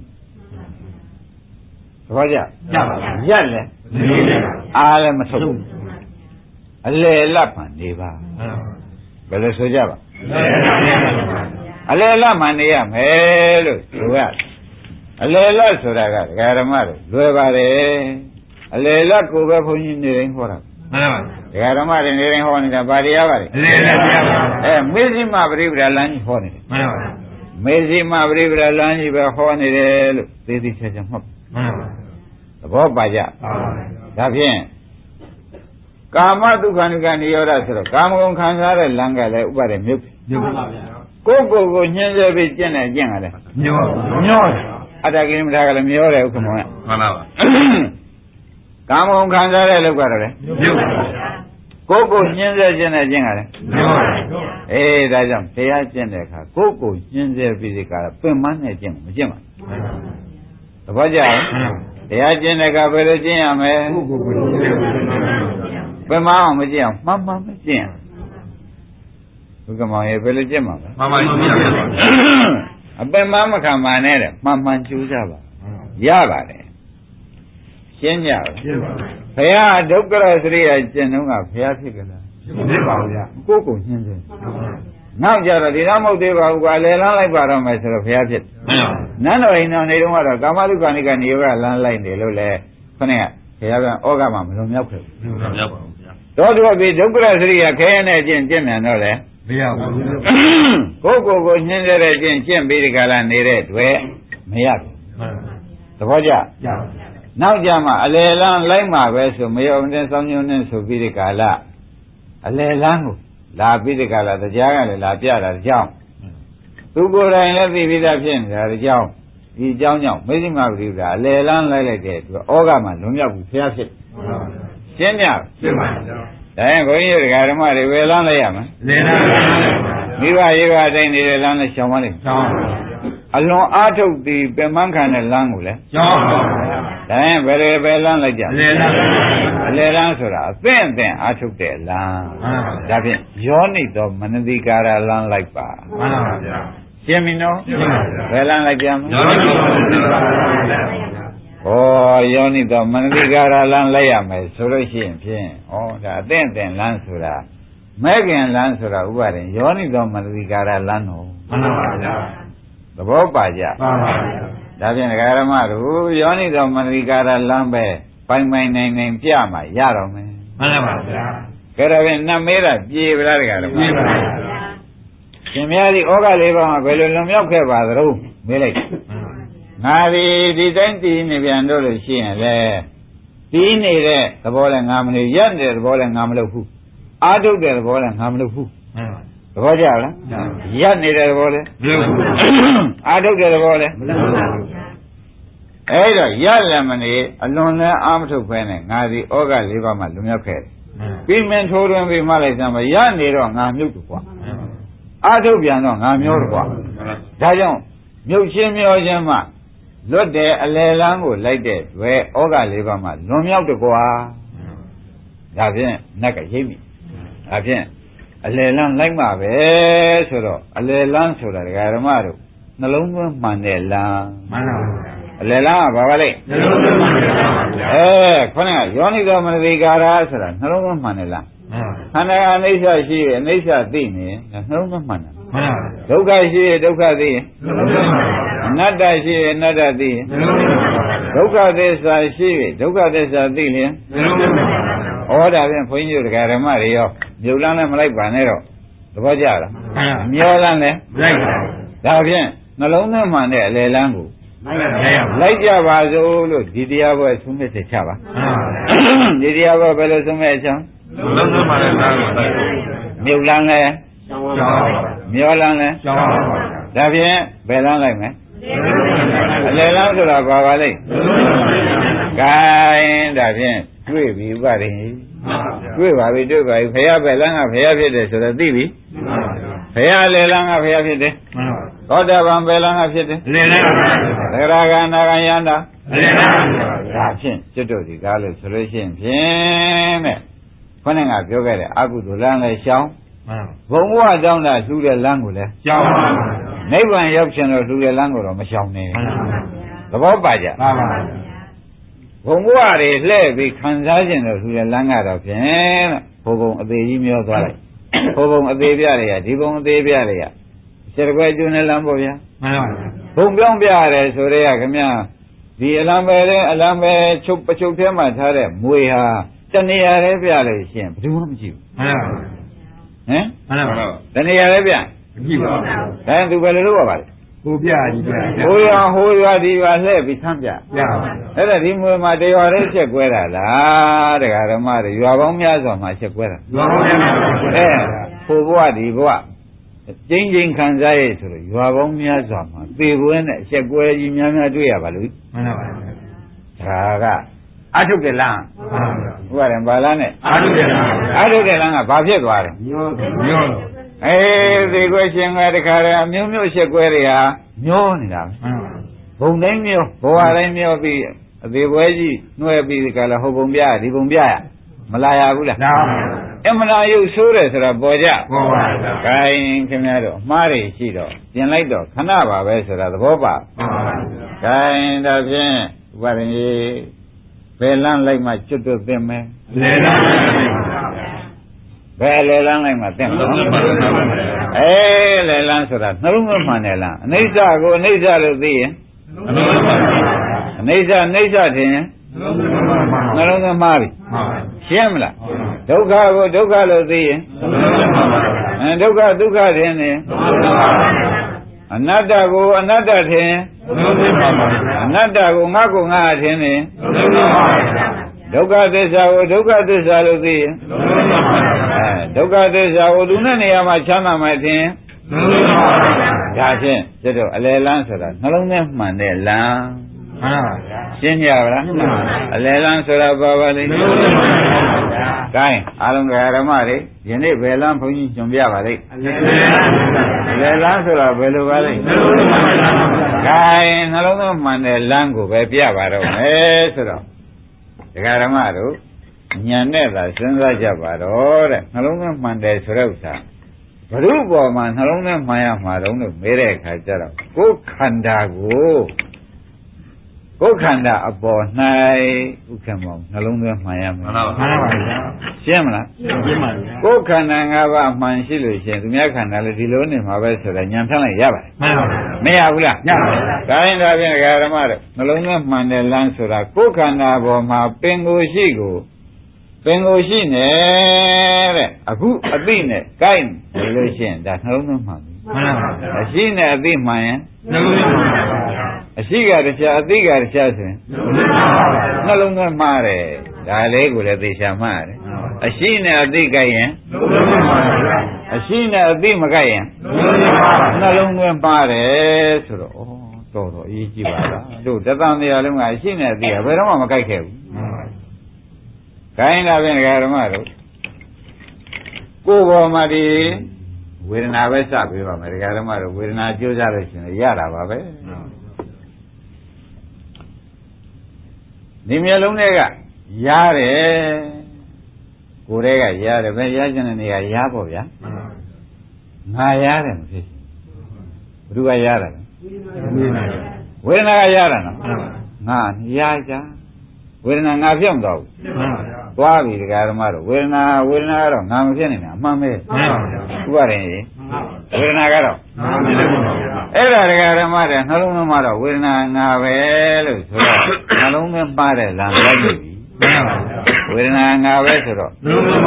သဘောကျရက်လည်းအားလည်းမထုတ်အလေလတ်မှနေပါဘယ်လိုဆိုကြပါအလေလတ်မှနေရမယ်လို့ဆိုရအလေလတ်ဆိုတာကဒကာဓမ္မတို့လွယ်ပါတယ်အလေလတ်ကိုပဲဘုန်းကြီးနေတိုင်းဟောတာမှန်ပါဒကာဓမ္မတွေနေတိုင်းဟောနေတာဗာတရားပါလေအလေလတ်တရားပါမေဇိမပရိပဒလမ်းကြီးဟောနေတယ်မှန်ပါမေဇိမပရိပဒလမ်းကြီးပဲဟောနေတယ်လို့သေသေးချာချာမှတ်မှန်ပါသဘောပါကြဒါဖြင့်ကာမဒုက္ခနိကနိရောဓဆိုတော့ကာမဂုဏ်ခံစားတဲ့လမ်းကလည်းဥပါဒေမြုပ်ပါဗျာကိုညှင်းဆဲပြီးကျင့်တယ်ကျင့်ရတယ်မျောတယ်အတ္တကိမထာကလည်းမျောတယ်ဥက္ကမောကမှန်ပါပါကာမဂုဏ်ခံစားတဲ့လောက်ကတော့လေမြုပ်ပါဗျာညှင်းဆဲကျင့်တယ်ကျင့်ရတယ်မျောတယ်ဒါကြောင့်တရားကျင့်တဲ့အခါကိုညှင်းဆဲပြီးဒီကပင်မနဲ့ကျင့်မကျင့်ပါသဘောကျလားတရားကျင့်တဲ့အခါဘယ်လိုကျင့်ရမလဲပင်မအောင်မကျင့်အောင်မှန်မကျင့်ဘုကမောင်ရေဘယ်လိုကျင့်မှာလဲမှန်ကျင့်ရပါအပင်မခံပါနဲ့တဲ့မှန်ကြိုးစားပါရပါတယ်ရှင်းကြပါဘုရားဒုက္ခရစရိယကျင့်တော့ကဘုရားဖြစ်ကြလားဖြစ်ပါဘူးဗျာကိုညှင်းစေနောက်ကြတော့ဒီတော့မဟုတ်သေးပါဘူးကွာလေလမ်းလိုက်ပါတော့မယ်ဆိုတော့ဘုရားဖြစ်နန်းတော်အိမ်တော်နေတော့ကတော့ကာမတုခဏိကနေရောလမ်းလိုက်နေလို့လေခொနဲ့ဘုရားကဩဃမှာမလွန်မြောက်ခဲ့ဘူးမလွန်မြောက်ပါဘူးဗျာတော့ဒီဒုက္ခရစရိယခဲနဲ့ကျင့်မြန်တော့လေမရဘူးကိုညှင်းစေတဲ့ကျင့်ပြီးဒီကလာနေတဲ့တွေ့မရဘူးသဘောကျနောက်ကြမှာအလေလန်းလိုက်မှာပဲဆိုမယောတဲ့စောင်းညွန်းနဲ့ဆိုပြီးဒီကလာအလေလန်းကိုလာပြီးဒီကလာတရားကလည်းလာပြတာကြောင်းသူကိုယ်တိုင်လည်းသိပြီးသားဖြစ်နေတာကြောင်းဒီကြောင်းကြောင့်မေဇိမပရိပဒအလေလန်းလိုက်လိုက်တဲ့အတွက်ဩဃမှာလွန်မြောက်ဘူးဖျားဖြစ်ရှင်းကြရှင်းပါဗျာဒါရင်ဘုန်းကြီးတို့ဓမ္မတွေဝယ်လန်းလိုက်ရမယ်လေလန်းမိဘရေကအတိုင်းနေတဲ့လန်းနဲ့ရှောင်ပါလိမ့်ရှောင်အလွန်အားထုတ်ပြီးပင်မခံတဲ့လမ်းကိုလည်းရှောင်ပါဒါရင်ဘယ်လန်းလိုက်ကြအလေလန်းဆိုတာအသင့်အားထုတ်တဲ့လမ်းဒါဖြင့်ယောနိသောမနတိကာရလမ်းလိုက်ပါမှန်ပါဗျာရှင်းပြီနော်ဘယ်လမ်းလိုက်ကြမလဲယောနိသောမနတိကာရလမ်းယောနိသောမနတိကာရလမ်းလိုက်ရမယ်ဆိုလို့ရှိရင်ဖြင့်ဒါအသင့်လမ်းဆိုတာမဲခင်လမ်းဆိုတာဥပါဒေယောနိသောမနတိကာရလမ်းတော်မှန်ပါဗျာသဘောပါကြမှန်ပါဗျာဒါဖြင့်ဒကာရမတို့ယောနိသောမနတိကာရလမ်းပဲပိုင်နိုင်ပြမှရတော့မယ်မှန်ပါဗျာကဲဒါဖြင့်နတ်မေးတာပြေပါလားဒကာရမပြေပါဗျာရှင်များဒီဩဃ၄ပါးမှာဘယ်လိုလွန်မြောက်ခဲ့ပါသလဲမေးလိုက်ငါဒီတိုင်းတည်နေပြန်တော့လို့ရှိရင်လေတည်နေတဲ့သဘောလဲငါမလို့ရက်တဲ့သဘောလဲငါမလို့ဘူးအာထုတ်တဲ့သဘောလဲငါမလို့ဘူးသဘောကျလားရက်နေတဲ့သဘောလဲမလို့ဘူးအာထုတ်တဲ့သဘောလဲမလို့ဘူးအဲ့တော့ရက်လည်းမနေအလွန်လည်းအာမထုတ်ပဲနဲ့ငါဒီဩဃ၄ပါးမှလွန်မြောက်ခဲ့တယ်ပြီးမင်းထိုးတွင်ပြီးမှလိုက်စမ်းမရက်နေတော့ငါမြုပ်တယ်ကွာအာထုတ်ပြန်တော့ငါမျောတယ်ကွာဒါကြောင့်မြုပ်ချင်းမျောချင်းမှလွတ်တယ်အလယ်လန်းကိုလိုက်တဲ့တွေ့ဩဃ၄ပါးမှလွန်မြောက်တယ်ကွာဒါဖြင့်နတ်ကရိပ်ပြီဒါဖြင့်အလယ်လန်းလိုက်မှာပဲဆိုတော့အလယ်လန်းဆိုတာဒကာဓမ္မတို့နှလုံးသွင်းမှန်တဲ့လန်းမှန်ပါဘူးအလယ်လန်းကဘာပါလဲနှလုံးသွင်းမှန်တဲ့လန်းပါဗျာခေါင်းကယောနိသောမနတိကာရဆိုတာနှလုံးသွင်းမှန်တဲ့လန်းခန္ဓာအနိစ္စရှိရင်အနိစ္စသိနေနှလုံးသွင်းမှန်တယ်မှန်ပါဘူးဒုက္ခရှိရင်ဒုက္ခသိရင်နှလုံးသွင်းမှန်ပါဗျာအနတ္တရှိရင်အနတ္တသိရင်နှလုံးသွင်းမှန်ပါဗျာဒုက္ခသစ္စာရှိရင်ဒုက္ခသစ္စာသိရင်နှလုံးသွင်းမှန်ပါဗျာဩဒါဖြင့်ဘုန်းကြီးတို့ဒကာဓမ္မတွေရောမြုပ်လန်းလည်းမလိုက်ပါနဲ့တော့သဘောကျလားမျောလန်းလည်းမလိုက်ပါဘူးဒါဖြင့်နှလုံးသွင်းမှန်တဲ့အလယ်လန်းကိုလိုက်ကြပါစို့လို့ဒီတရားပွဲဆုံးဖြတ်ချက်ချပါဒီတရားပွဲဘယ်လိုဆုံးဖြတ်ချမ်းလုံးသွင်းမှန်တဲ့လမ်းကိုလိုက်မြုပ်လန်းလည်းမျောလန်းလည်းဒါဖြင့်ဘယ်လန်းလိုက်မလဲအလယ်လန်းဆိုတာဘာပါလိမ့်ဂိုင်းဒါဖြင့်တွေ့ပြီဥပဒေတွေ့ပါပြီတွေ့ပါပြီဖရာပဲလမ်းကဖရာဖြစ်တယ်ဆိုတော့သိပြီဖရာလေလမ်းကဖရာဖြစ်တယ်သောတာပန်ပဲလမ်းကဖြစ်တယ်လေလမ်းကသရဂါနာဂယန္တာလေလမ်းဒါဖြင့်ကျွတ်တို့ဒီကားလို့ဆိုလို့ရှိရင်ဖြင့်တဲ့ခေါင်းကပြောခဲ့တယ်အကုသိုလ်လမ်းလည်းရှောင်းဘုံဘဝတောင်းတာလှူတဲ့လမ်းကိုလည်းရှောင်းနိဗ္ဗာန်ရောက်ချင်တော့လှူတဲ့လမ်းကိုတော့မရှောင်းနဲ့သဘောပါကြပါပါဘုံဘဝတွေလှည့်ပြီးခံစားခြင်းလို့ဆိုရလမ်းကတော့ဖြင့်ဘုံဘုံအသေးကြီးမျောသွားလိုက်ဘုံဘုံအသေးပြတွေကဒီဘုံအသေးပြတွေကစရကွဲကျွန်းနဲ့လမ်းပေါ့ဗျာမှန်ပါပါဘုံပြောင်းပြရတယ်ဆိုရဲခင်ဗျာဒီအလံပဲတဲ့အလံပဲချုပ်ပချုပ်ထဲမှာထားတဲ့မွေဟာတဏှာလေးပြလို့ရှိရင်ဘယ်သူမှမကြည့်ဘူးမှန်ပါပါဟမ်မှန်ပါပါတဏှာလေးပြမကြည့်ပါဘူးဒါသူပဲလို့ပါပါလေဟိုပြကြီးပြဟိုရွာဒီရွာလှည့်ပြီးဆန်းပြပြပါအဲ့ဒါဒီမွေမှာတရွာလေးချက်ကွဲတာလားတရားဓမ္မတွေရွာပေါင်းများစွာမှာချက်ကွဲတာရွာပေါင်းများစွာဟိုဘဝဒီဘဝကျင်းချင်းခံစားရဆိုလို့ရွာပေါင်းများစွာမှာသေကွဲနဲ့ချက်ကွဲကြီးများများတွေ့ရပါလို့မှန်ပါပါဒါကအထုတ်တဲ့လမ်းဟုတ်ပါတယ်ဘာလမ်းနဲ့အထုတ်တဲ့လမ်းကဘာဖြစ်သွားတယ်ညောသေကွဲရှင်ကတခါတည်းအမျိုးမျိုးရှက်ကွဲတွေဟာမျောနေတာဘုံတိုင်းမျောဘဝတိုင်းမျောပြီးအသေးပွဲကြီးနှွဲပြီးဒီကလာဟိုဘုံပြဒီဘုံပြရမလာရဘူးလားအမနာရုပ်ဆိုးတယ်ဆိုတာပေါ်ကြပေါ်ပါဘူး gain ခင်ဗျားတို့အမှားတွေရှိတော့ပြင်လိုက်တော့ခဏပါပဲဆိုတာသဘောပါ gain ဒါဖြင့်ဥပါရင်ဘယ်လမ်းလိုက်မှကျွတ်တွတ်သိမယ်လေလမ်းဘယ်လေလန်းလိုက်မှသိမှာလေလန်းဆိုတာနှလုံးသွင်းမှန်တယ်လားအနိစ္စကိုအနိစ္စလို့သိရင်အနိစ္စထင်ရင်နှလုံးသွင်းမှားပြီရှင်းမလားဒုက္ခကိုဒုက္ခလို့သိရင်ဒုက္ခဒုက္ခထင်ရင်အနတ္တကိုအနတ္တထင်ရင်အနတ္တကိုငါကိုငါထင်ရင်ဒုက္ခသစ္စာကိုဒုက္ခသစ္စာလို့သိရင်ဒုက္ခသစ္စာကိုသူနဲ့နေရာမှာချမ်းသာမှထင်ဒါဖြင့်ကျတော့အလယ်လန်းဆိုတာနှလုံးထဲမှန်တဲ့လမ်းမှန်ပါဗျာရှင်းကြပါလားအလယ်လန်းဆိုတာဘာပါလဲနှလုံးထဲမှန်ပါဗျာ gain အားလုံးဓမ္မတွေယနေ့ဘယ်လန်းဘုန်းကြီးညွှန်ပြပါလိမ့်အလယ်လန်းဆိုတာဘယ်လိုပါလဲနှလုံးထဲမှန်ပါဗျာ gain နှလုံးထဲမှန်တဲ့လမ်းကိုပဲပြပါတော့မယ်ဆိုတော့ဒကာဓမ္မတို့ဉာဏ်နဲ့သာစဉ်းစားကြပါတော့တဲ့နှလုံးသွင်းမှန်တယ်ဆိုတဲ့ဥစ္စာဘုရုပေါ်မှာနှလုံးသွင်းမှန်ရမှာတော့လို့မေးတဲ့အခါကျတော့ကိုယ်ခန္ဓာအပေါ်၌ဥက္ကမောနှလုံးသွင်းမှန်ရမယ်မှန်ပါဗျာရှင်းမလားရှင်းပါပြီကိုယ်ခန္ဓာ၅ပါးမှန်ရှိလို့ရှိရင်သူများခန္ဓာလည်းဒီလိုနေမှာပဲဆိုတာဉာဏ်ဖြန့်လိုက်ရပါတယ်မှန်ပါဗျာမရဘူးလားရပါတယ်ဒါရင်ဒါဖြင့်ဓမ္မတို့နှလုံးသွင်းမှန်တဲ့လမ်းဆိုတာကိုယ်ခန္ဓာပေါ်မှာပင်ကိုယ်ရှိနေတဲ့အခုအသိနဲ့ကိုက်နေလို့ရှိရင်ဒါနှလုံးသွင်းမှန်ပြီအရှိနဲ့အသိမှန်ရင်အရှိကတခြားအသိကတခြားဆိုရင်နှလုံးသွင်းမှားတယ်ဒါလေးကိုလည်းသေချာမှားတယ်အရှိနဲ့အသိကြိုက်ရင်အရှိနဲ့အသိမကြိုက်ရင်နှလုံးသွင်းမှားတယ်ဆိုတော့တော်တော်အရေးကြီးပါလားတို့တသံတရားလုံးကအရှိနဲ့အသိကဘယ်တော့မှမကြိုက်ခဲ့ဘူးခိုင်းလာပြန်ဓမ္မတို့ကိုယ်ပေါ်မှာဒီဝေဒနာပဲစပေးပါမယ်ဓမ္မတို့ဝေဒနာကြိုးစားလို့ရှိရင်ရတာပါပဲဒီမျိုးလုံးတွေကရတယ်ကိုယ်တည်းကရတယ်ပဲရကျင်တဲ့နေရာရပေါ့ဗျာငါရတယ်မဖြစ်ဘူးဘယ်သူကရတာလဲဝေဒနာကရတာနော်ငါရကြဝေဒနာငါဖြစ်မတော့ဘူးသွားပြီဓမ္မတို့ဝေဒနာကတော့ငါမဖြစ်နေတာအမှန်ပဲဥပါရင်ဝေဒနာကတော့အဲ့ဒါဓမ္မတဲ့နှလုံးသွင်းမှတော့ဝေဒနာငါပဲလို့ဆိုတော့နှလုံးသွင်းပါတဲ့လမ်းလိုက်ပြီဝေဒနာငါပဲဆိုတော့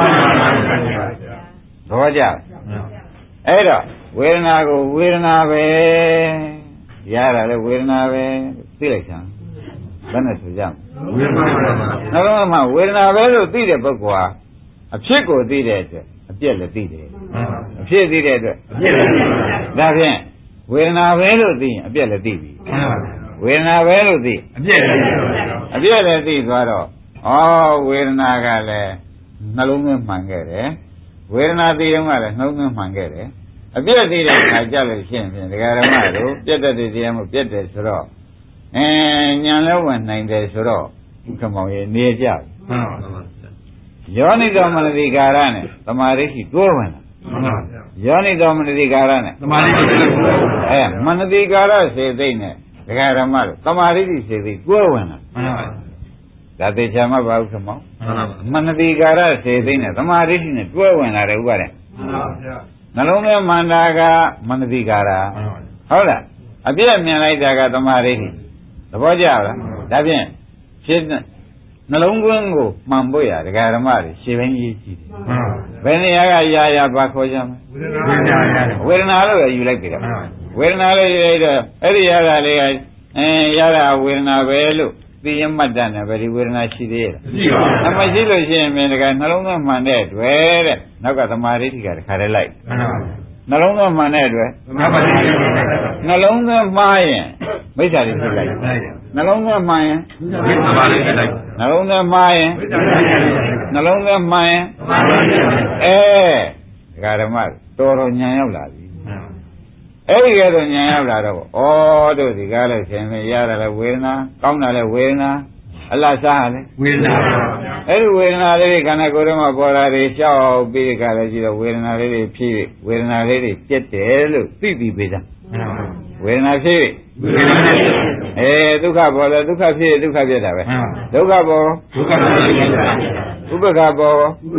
ဘောကြအဲ့တော့ဝေဒနာကိုဝေဒနာပဲရတာလေဝေဒနာပဲသိလိုက်ချင်ဘယ်နဲ့ဆိုကြမလဲနှလုံးမှာဝေဒနာပဲလို့သိတဲ့ပုဂ္ဂိုလ်ဟာအဖြစ်ကိုသိတဲ့အတွက်အပြည့်လည်းသိတယ်အဖြစ်သိတဲ့အတွက်အပြည့်လည်းသိတယ်ဒါဖြင့်ဝေဒနာပဲလို့သိရင်အပြည့်လည်းသိပြီဝေဒနာပဲလို့သိအပြည့်လည်းသိသွားတော့ဝေဒနာကလည်းနှလုံးသွင်းမှန်ခဲ့တယ်ဝေဒနာသိတုန်းကလည်းနှလုံးသွင်းမှန်ခဲ့တယ်အပြည့်သိတဲ့အခါကြလို့ရှိရင်ဖြင့်ဓမ္မတို့ပြတ်တဲ့တရားမှုပြတ်တယ်ဆိုတော့ညာလည်းဝင်နိုင်တယ်ဆိုတော့ဥက္ကမောင်ရေနေကြယောနိတော်မနတိကာရနဲ့သမာဓိရှိတွဲဝင်လာယောနိတော်မနတိကာရနဲ့သမာဓိရှိမနတိကာရစေသိနဲ့ဓမ္မတို့သမာဓိရှိစေသိတွဲဝင်လာဒါသေချာမှပါဥက္ကမောင်မနတိကာရစေသိနဲ့သမာဓိရှိနဲ့တွဲဝင်လာတယ်ဥပါတဲ့နှလုံးသွင်းမန္တာကမနတိကာရဟုတ်လားအပြည့်မြင်လိုက်တာကသမာဓိရှိသဘောကျလားဒါဖြင့်ဖြစ်နှလုံးသွင်းကိုမှန်ဖို့ရဓမ္မတွေရှင်းပိုင်းရေးကြည့်တယ်ဘယ်နေရာကရာပါခေါ်ကြမလဲဝေဒနာလို့ယူလိုက်ပြီတော့ဝေဒနာလို့ယူလိုက်တော့အဲ့ဒီရတာလေးကရတာဝေဒနာပဲလို့သိရမှတ်တယ်ဗေဒီဝေဒနာရှိသေးရဲ့မရှိလို့ရှိရင်နှလုံးသွင်းမှန်တဲ့တွေ့တဲ့နောက်ကသမာဓိကတခါတည်းလိုက်နှလုံးသွင်းမှန်တဲ့အတွက်နှလုံးသွင်းမှားရင်မိစ္ဆာတွေဖြစ်လိုက်နှလုံးသွင်းမှန်ရင်နှလုံးသွင်းမှားရင်နှလုံးသွင်းမှန်ရင်ဓမ္မတော်တော်ဉာဏ်ရောက်လာပြီအဲ့ဒီကဲတော့ဉာဏ်ရောက်လာတော့တို့ဒီကားလဲရှင်ရတာလဲဝေဒနာကောင်းတာလဲဝေဒနာအလတ်စားလဲဝေဒနာအဲ့ဒီဝေဒနာလေးခန္ဓာကိုယ်ထဲမှာပေါ်လာတွေရှောက်ပြီးဒီကလဲကြည့်တော့ဝေဒနာလေးတွေဖြစ်ဝေဒနာလေးတွေပြတ်တယ်လို့သိပြီးပေးတာဝေဒနာဖြစ်ဒုက္ခပေါ်လဲဒုက္ခဖြစ်ဒုက္ခပြတ်တာပဲဒုက္ခပေါ်ဒုက္ခဥပ္ပခပေါ်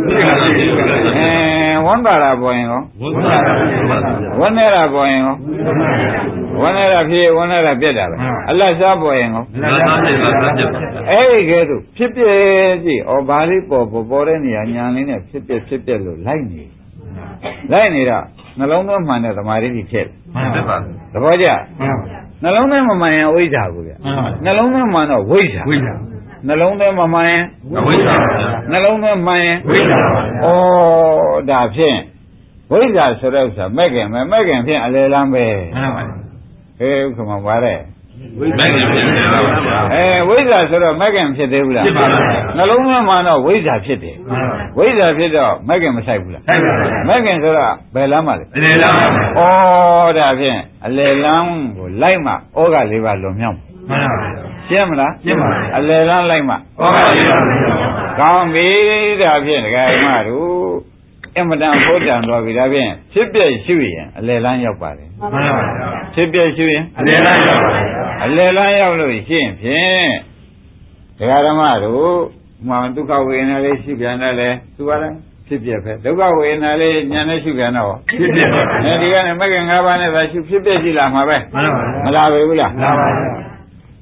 ဝန္တာရာပေါ်ရင်ရောဝန္နေရာပေါ်ရင်ရောဝန္နေရာဖြစ်ဝန္နေရာပြတ်တာပဲအလတ်စားပေါ်ရင်ရောအဲ့ဒီကဲသို့ဖြစ်ပြကြည့်ဘာလေးပေါ်တဲ့နေရာညာလေးနဲ့ဖြစ်ပြလို့လိုက်နေတော့နှလုံးသွင်းမှန်တဲ့သမာဓိဖြစ်သဘောကျနှလုံးသွင်းမမှန်ရင်အဝိဇ္ဇာကိုဗျနှလုံးသွင်းမှန်တော့ဝိဇ္ဇာနှလုံးသွင်းမမှန်ရင်အဝိဇ္ဇာနှလုံးသွင်းမှန်ရင်ဝိဇ္ဇာဒါဖြင့်ဝိဇ္ဇာဆိုတဲ့ဥစ္စာမဲ့ခင်ဖြင့်အလယ်လမ်းပဲဥက္ကမပါတဲ့ဝိဇ္ဇာဖြစ်တယ်ဝိဇ္ဇာဆိုတော့မဲ့ခင်ဖြစ်သေးဘူးလားဖြစ်ပါဘူးနှလုံးသွင်းမှန်တော့ဝိဇ္ဇာဖြစ်တယ်ဝိဇ္ဇာဖြစ်တော့မဲ့ခင်မဆိုင်ဘူးလားဆိုင်ပါဘူးမဲ့ခင်ဆိုတော့ဘယ်လမ်းမှလဲအလယ်လမ်းဒါဖြင့်အလယ်လမ်းကိုလိုက်မှဩဃ၄ပါးလွန်မြောက်မှန်ပါဘူးရှင်းမလားရှင်းပါပြီအလယ်လမ်းလိုက်မှဩဃ၄ပါးကောင်းပြီဒါဖြင့်ဒကာမတို့အမတန်ဖို့တန်တော်ပြီဒါဖြင့်ဖြစ်ပြရှိရင်အလယ်လမ်းရောက်ပါတယ်မှန်ပါဗျာဖြစ်ပြရှိရင်အလယ်လမ်းရောက်ပါတယ်အလယ်လမ်းရောက်လို့ရှိရင်ဖြင့်ဒကာဓမ္မတို့မှဒုက္ခဝေဒနာလေးရှိပြန်တယ်လေသူကလည်းဖြစ်ပြပဲဒုက္ခဝေဒနာလေးညာနဲ့ရှိပြန်တော့ဖြစ်ပြပါဒီကနေ့မကင်၅ပါးနဲ့သာရှိဖြစ်ပြရှိလာမှာပဲမှန်ပါဗျာမလာဘူးလားလာပါဗျာ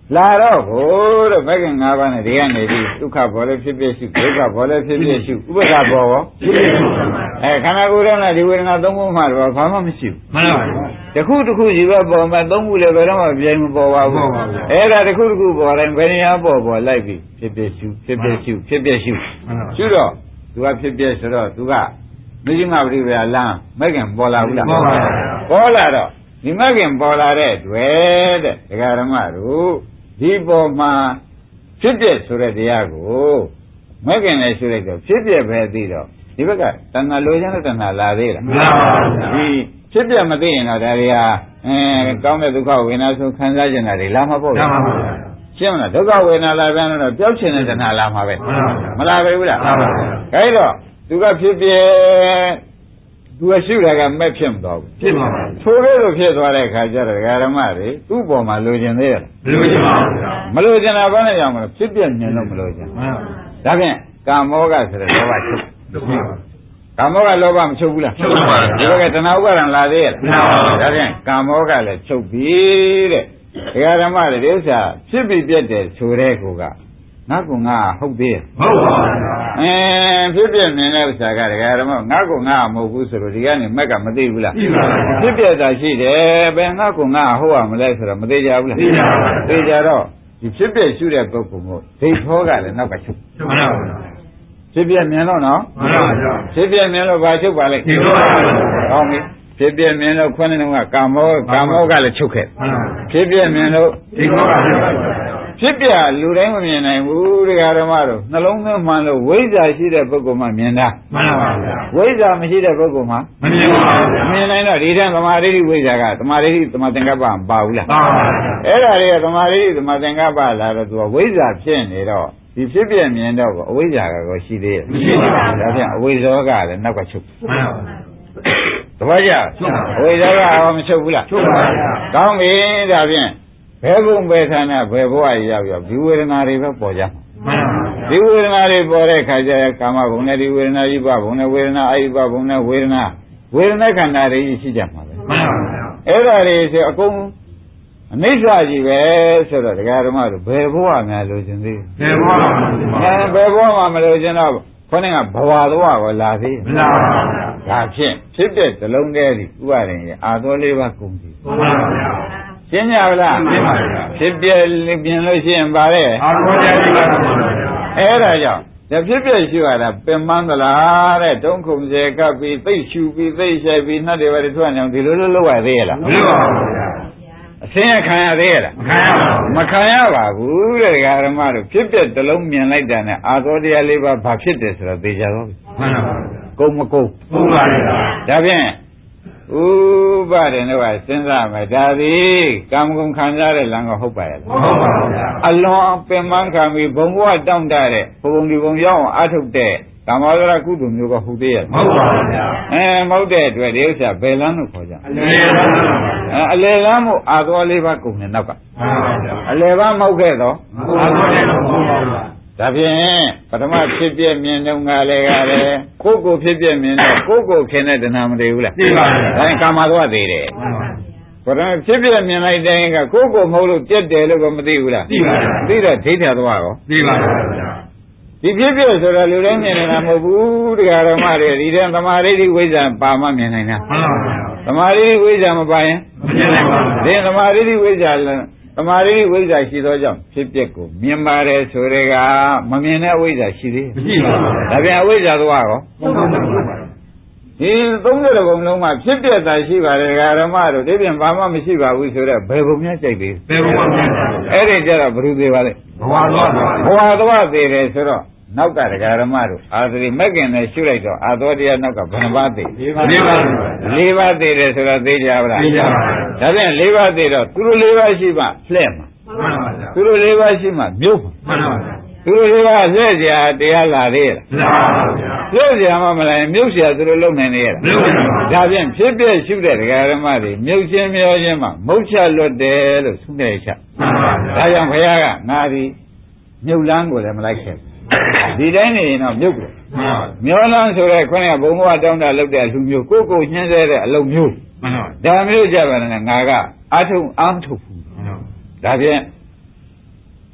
လာတော့ဟိုတဲ့မဂ္ဂင်၅ပါးနဲ့ဒီကနေပြီးဒုက္ခဘောလည်းဖြစ်ဖြစ်ရှုဒုက္ခဘောလည်းဖြစ်ဖြစ်ရှုဥပ္ပခဘောရောဖြစ်ဖြစ်ရှုခန္ဓာကိုယ်ထဲမှာဒီဝေဒနာ၃ခုမှတော့ဘာမှမရှိဘူးမှန်ပါဘူးတစ်ခုတစ်ခုရှိပဲပေါ်မှာ၃ခုလည်းဘယ်တော့မှပြိုင်မပေါ်ပါဘူးအဲ့ဒါတစ်ခုတစ်ခုပေါ်တိုင်းဘယ်နေရာပေါ်လိုက်ပြီးဖြစ်ဖြစ်ရှုဖြစ်ဖြစ်ရှုဖြစ်ဖြစ်ရှုရှုတော့သူကဖြစ်ဖြစ်ဆိုတော့သူကမရှိမှပရိပရာလမ်းမဂ္ဂင်ပေါ်လာဘူးလားပေါ်လာတော့ဒီမဂ္ဂင်ပေါ်လာတဲ့တွေ့တဲ့ဒကာဓမ္မတို့ဒီပေါ်မှာဖြစ်ပြဆိုတဲ့တရားကိုမဂ္ဂင်လည်းဆိုလိုက်တော့ဖြစ်ပြပဲသိတော့ဒီဘက်ကတဏှာလိုချင်တဲ့တဏှာလာသေးလားမလာပါဘူးဒီဖြစ်ပြမသိရင်တော့ဒါတွေကကောင်းတဲ့ဒုက္ခဝေဒနာဆိုခံစားကျင်တာတွေလာမှာပေါ့ဗျာရှင်းမလားဒုက္ခဝေဒနာလာပြန်တော့ပျောက်ချင်တဲ့တဏှာလာမှာပဲမလာပဲဘူးလားဒါတော့သူကဖြစ်ပြသူကရှုတာကမဲ့ဖြစ်မသွားဘူးဖြစ်ပါဘူးထိုးလို့ဖြစ်သွားတဲ့အခါကျတော့ဓမ္မတွေသူ့ပေါ်မှာလိုချင်သေးရဲ့မလိုချင်ပါဘူးမလိုချင်တာဘာနဲ့ကြောင့်မလို့ဖြစ်ပြမြင်လို့မလိုချင်ဒါဖြင့်ကာမောကဆိုတဲ့လောဘချုပ်ကာမောကလောဘမချုပ်ဘူးလားချုပ်ပါဘူးဒီဘက်ကတဏှာဥပါဒံလာသေးရဲ့ဒါဖြင့်ကာမောကလည်းချုပ်ပြီတဲ့ဓမ္မတွေဒီဥစ္စာဖြစ်ပြီးပြတ်တယ်ဆိုတဲ့ကောကငါကငါဟုတ်သေးရဲ့ဟုတ်ပါဘူးဖြစ်ပြမြင်တဲ့ဥစ္စာကဓမ္မငါကငါမဟုတ်ဘူးဆိုလို့ဒီကနေမက်ကမသိဘူးလားသိပါဘူးဖြစ်ပြတာရှိတယ်ဘယ်ငါကငါဟုတ်ရမလဲဆိုတော့မသိကြဘူးလားသိပါဘူးသိကြတော့ဒီဖြစ်ပြရှုတဲ့ပုဂ္ဂိုလ်ကိုဒိဋ္ဌောကလည်းနောက်ကချုပ်မှန်ပါဘူးဖြစ်ပြမြင်တော့နော်မှန်ပါဘူးဖြစ်ပြမြင်လို့ဘာချုပ်ပါလဲဒိဋ္ဌောကောင်းပြီဖြစ်ပြမြင်လို့ခွန်းနေတော့ကာမောကလည်းချုပ်ခဲ့ဖြစ်ပြမြင်လို့ဒိဋ္ဌောကဖြစ်ပြလူတိုင်းမမြင်နိုင်ဘူးတရားဓမ္မတို့နှလုံးသွင်းမှန်လို့ဝိဇ္ဇာရှိတဲ့ပုဂ္ဂိုလ်မှမြင်တာမှန်ပါဗျာဝိဇ္ဇာမရှိတဲ့ပုဂ္ဂိုလ်မှမမြင်ပါဘူးမြင်နိုင်တော့ဒီတန်းသမာဓိဝိဇ္ဇာကသမာဓိသမာသင်္ကပ္ပမပါဘူးလားပါပါအဲ့ဒါတွေကသမာဓိသမာသင်္ကပ္ပလာတော့သူကဝိဇ္ဇာဖြစ်နေတော့ဒီဖြစ်ပြမြင်တော့အဝိဇ္ဇာကောရှိသေးရဲ့မရှိပါဘူးဒါဖြင့်အဝိဇ္ဇောကလည်းနောက်ကချုပ်မှန်ပါဘူးတပည့်ကြအဝိဇ္ဇာကမချုပ်ဘူးလားချုပ်ပါဗျာကောင်းပြီဒါဖြင့်ဘယ်ဘုံဘယ်ဌာနဘယ်ဘဝရောက်ဒီဝေဒနာတွေပဲပေါ်ကြမှာဒီဝေဒနာတွေပေါ်တဲ့ခါကျကာမဘုံနဲ့ဒီဝေဒနာကြီးပဘုံနဲ့ဝေဒနာအာယုပဘုံနဲ့ဝေဒနာခန္ဓာတွေရှိကြမှာပဲမှန်ပါဗျာအဲ့ဒါတွေဆိုအကုန်အနိစ္စကြီးပဲဆိုတော့ဒကာဓမ္မတို့ဘယ်ဘဝများလိုချင်သေးဘယ်ဘဝမှာမလိုချင်တော့ခေါင်းကဘဝသွားကိုလာသေးမလာပါဘူးဒါဖြင့်ဖြစ်တဲ့ဇလုံးတည်းဒီဥပါရင်အာသောလေးပါကုန်ပြီမှန်ပါဗျာရှင်းကြပါလားရှင်းပါပြီဖြစ်ပြပြင်လို့ရှိရင်ပါလေအာသောလေးပါကုန်ပါဗျာအဲ့ဒါကြောင့်ဒါဖြစ်ပြရှိရတာပင်မသလားတဲ့တုံးခုံစေကပ်ပြီးသိရှူပြီးသိရှိပြီးနှတ်တွေပါထွက်နေအောင်ဒီလိုလုပ်ရသေးရလားမလုပ်ပါဘူးဗျာအစင်းခံရသေးရလားမခံရပါဘူးတဲ့ဓမ္မတို့ဖြစ်ပြတလုံးမြင်လိုက်တာနဲ့အာသောတရားလေးပါဘာဖြစ်တယ်ဆိုတော့သိကြတော့မှန်ပါပါကုံမကုံကုံပါလေဒါဖြင့်ဥပါဒေတော့စဉ်းစားမယ်ဒါသည်ကာမဂုဏ်ခံစားတဲ့လမ်းကဟုတ်ပါရဲ့ဟုတ်ပါဘူးဗျာအလွန်ပင်မခံပြီးဘုံဘဝတောင့်တတဲ့ဘုံဒီဘုံရောက်အောင်အထုတ်တဲ့ကာမဝရကုသိုလ်မျိုးကဟုတ်သေးရဲ့ဟုတ်ပါဘူးဗျာမဟုတ်တဲ့အတွက်ဒီဥစ္စာဘယ်လမ်းလို့ခေါ်ကြအလယ်လမ်းမို့အာသောလေးပါးကုန်နေနောက်ကမှန်ပါဗျာအလယ်ပါမဟုတ်ခဲ့တော့အာသောလေးပါမဟုတ်ပါဘူးဒါဖြင့်ပထမဖြစ်ပြမြင်တော့ငါလည်းကိုယ်ဖြစ်ပြမြင်တော့ကိုယ်ခင်တဲ့တဏှာမတည်ဘူးလားသိပါဘူးဒါရင်ကာမသွားသေးတယ်ပထမဖြစ်ပြမြင်လိုက်တဲ့ကကိုယ်မဟုတ်လို့ပြက်တယ်လို့ကမသိဘူးလားသိပါဘူးသိတော့ဒိဋ္ဌာသွားရောသိပါဘူးဒီဖြစ်ပြဆိုတော့လူတိုင်းမြင်နေတာမဟုတ်ဘူးတရားဓမ္မတွေဒီတဲ့သမာဓိဝိဇ္ဇာပါမှမြင်နိုင်တာမှန်ပါဘူးသမာဓိဝိဇ္ဇာမပါရင်မမြင်နိုင်ပါဘူးဒီသမာဓိဝိဇ္ဇာသမာဓိဝိဇ္ဇာရှိသောကြောင့်ဖြစ်ပျက်ကိုမြင်ပါတယ်ဆိုတဲ့ကမမြင်တဲ့အဝိဇ္ဇာရှိသေးမရှိပါဘူးဒါပြန်အဝိဇ္ဇာသွားရောဒီ30ဘုံလုံးမှာဖြစ်ပျက်တာရှိပါတယ်ဓမ္မတို့ဒီပြန်ဘာမှမရှိပါဘူးဆိုတော့ဘယ်ဘုံများကြိုက်သေးဘယ်ဘုံမှမဖြစ်ပါဘူးအဲ့ဒီကျတော့ဘယ်သူသေးပါလဲဘဝသွားသေးတယ်ဆိုတော့နောက်ကဓမ္မတို့အာသရိမက်ကင်နဲ့ရှုလိုက်တော့အာသောတရားနောက်ကဘယ်နှပါးသေး၄ပါးသေးတယ်ဆိုတော့သိကြပါလားသိကြပါပါဒါပြန်၄ပါးသေးတော့သူတို့၄ပါးရှိမှလှဲ့မှာမှန်ပါဗျာသူတို့၄ပါးရှိမှမြုပ်မှန်ပါဗျာသူတို့၄ပါးလှဲ့ကြတရားလာသေးရဲ့လားမှန်ပါဗျာလှဲ့ကြမှမလားမြုပ်เสียသူတို့လုံနိုင်နေရဲ့လားမလုံနိုင်ပါဘူးဒါပြန်ဖြစ်ပြရှုတဲ့ဓမ္မတွေမြုပ်ခြင်းမျောခြင်းမှမုတ်ချလွတ်တယ်လို့ဆုနေချက်မှန်ပါဗျာဒါကြောင့်ဘုရားကငါဒီမြုပ်လန်းကိုလည်းမလိုက်ခဲ့ဒီတိုင်းနေရင်တော့မြုပ်တယ်မျောလန်းဆိုတဲ့ခေါင်းကဘုံဘဝတောင်းတလုပ်တဲ့လူမျိုးကိုညှင်းစေတဲ့အလုပ်မျိုးမှန်ပါဒါမျိုးကြပါနဲ့ငါကအာထုံအားထုတ်ဘူးဒါဖြင့်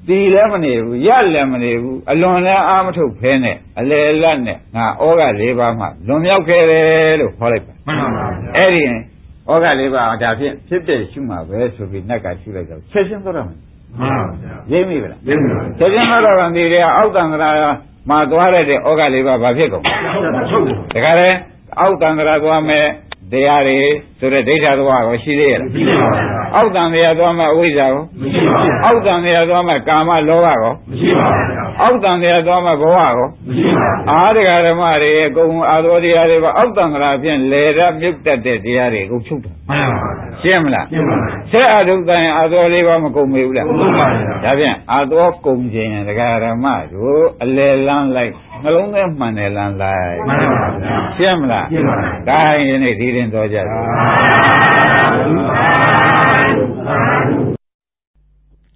တီလည်းမနေဘူးရလည်းမနေဘူးအလွန်လည်းအာမထုတ်ဖဲနဲ့အလေလတ်နဲ့ငါဩဃ၄ပါးမှလွန်မြောက်ခဲ့တယ်လို့ခေါ်လိုက်ပါမှန်ပါဗျာအဲ့ဒီဩဃ၄ပါးဒါဖြင့်ဖြစ်တဲ့ရှုမှာပဲဆိုပြီးနတ်ကရှုလိုက်တော့ဆက်ရှင်းသွားတော့မယ်မှန်ပါဗျာရိပ်မိဗလားရိပ်မိပါဆက်ရှင်းသွားတော့ဒီတွေကအောက်တန်တရာမှာသွားရတဲ့ဩဃ၄ပါးဘာဖြစ်ကုန်ဒါကြတဲ့အောက်တန်တရာသွားမယ်တရားတွေဆိုတဲ့ဒိဋ္ဌသဘောကိုရှိသေးရဲ့မရှိပါဘူးအောက်တန်တရားသွားမှအဝိဇ္ဇာကိုမရှိပါဘူးအောက်တန်တရားသွားမှကာမလောဘကိုမရှိပါဘူးအောက်တန်တရားသွားမှဘဝကိုမရှိပါဘူးအာဒဂဓမ္မတွေအကုန်အာသောတရားတွေပါအောက်တန်ကရာဖြင့်လေရမြုပ်တတ်တဲ့တရားတွေအကုန်ချုပ်တာမှန်ပါဘူးရှင်းမလားရှင်းပါပြီဆက်အထုတိုင်းအာသောလေးပါမကုန်မေဘူးလားကုန်ပါဘူးဒါဖြင့်အာသောကုန်ခြင်းဒဂဓမ္မတို့အလေလန်းလိုက်နှလုံးထဲမှန်တယ်လန်းလိုက်မှန်ပါဗျာရှင်းမလားရှင်းပါပြီဒါရင်ဒီရင်တော်ကြတယ်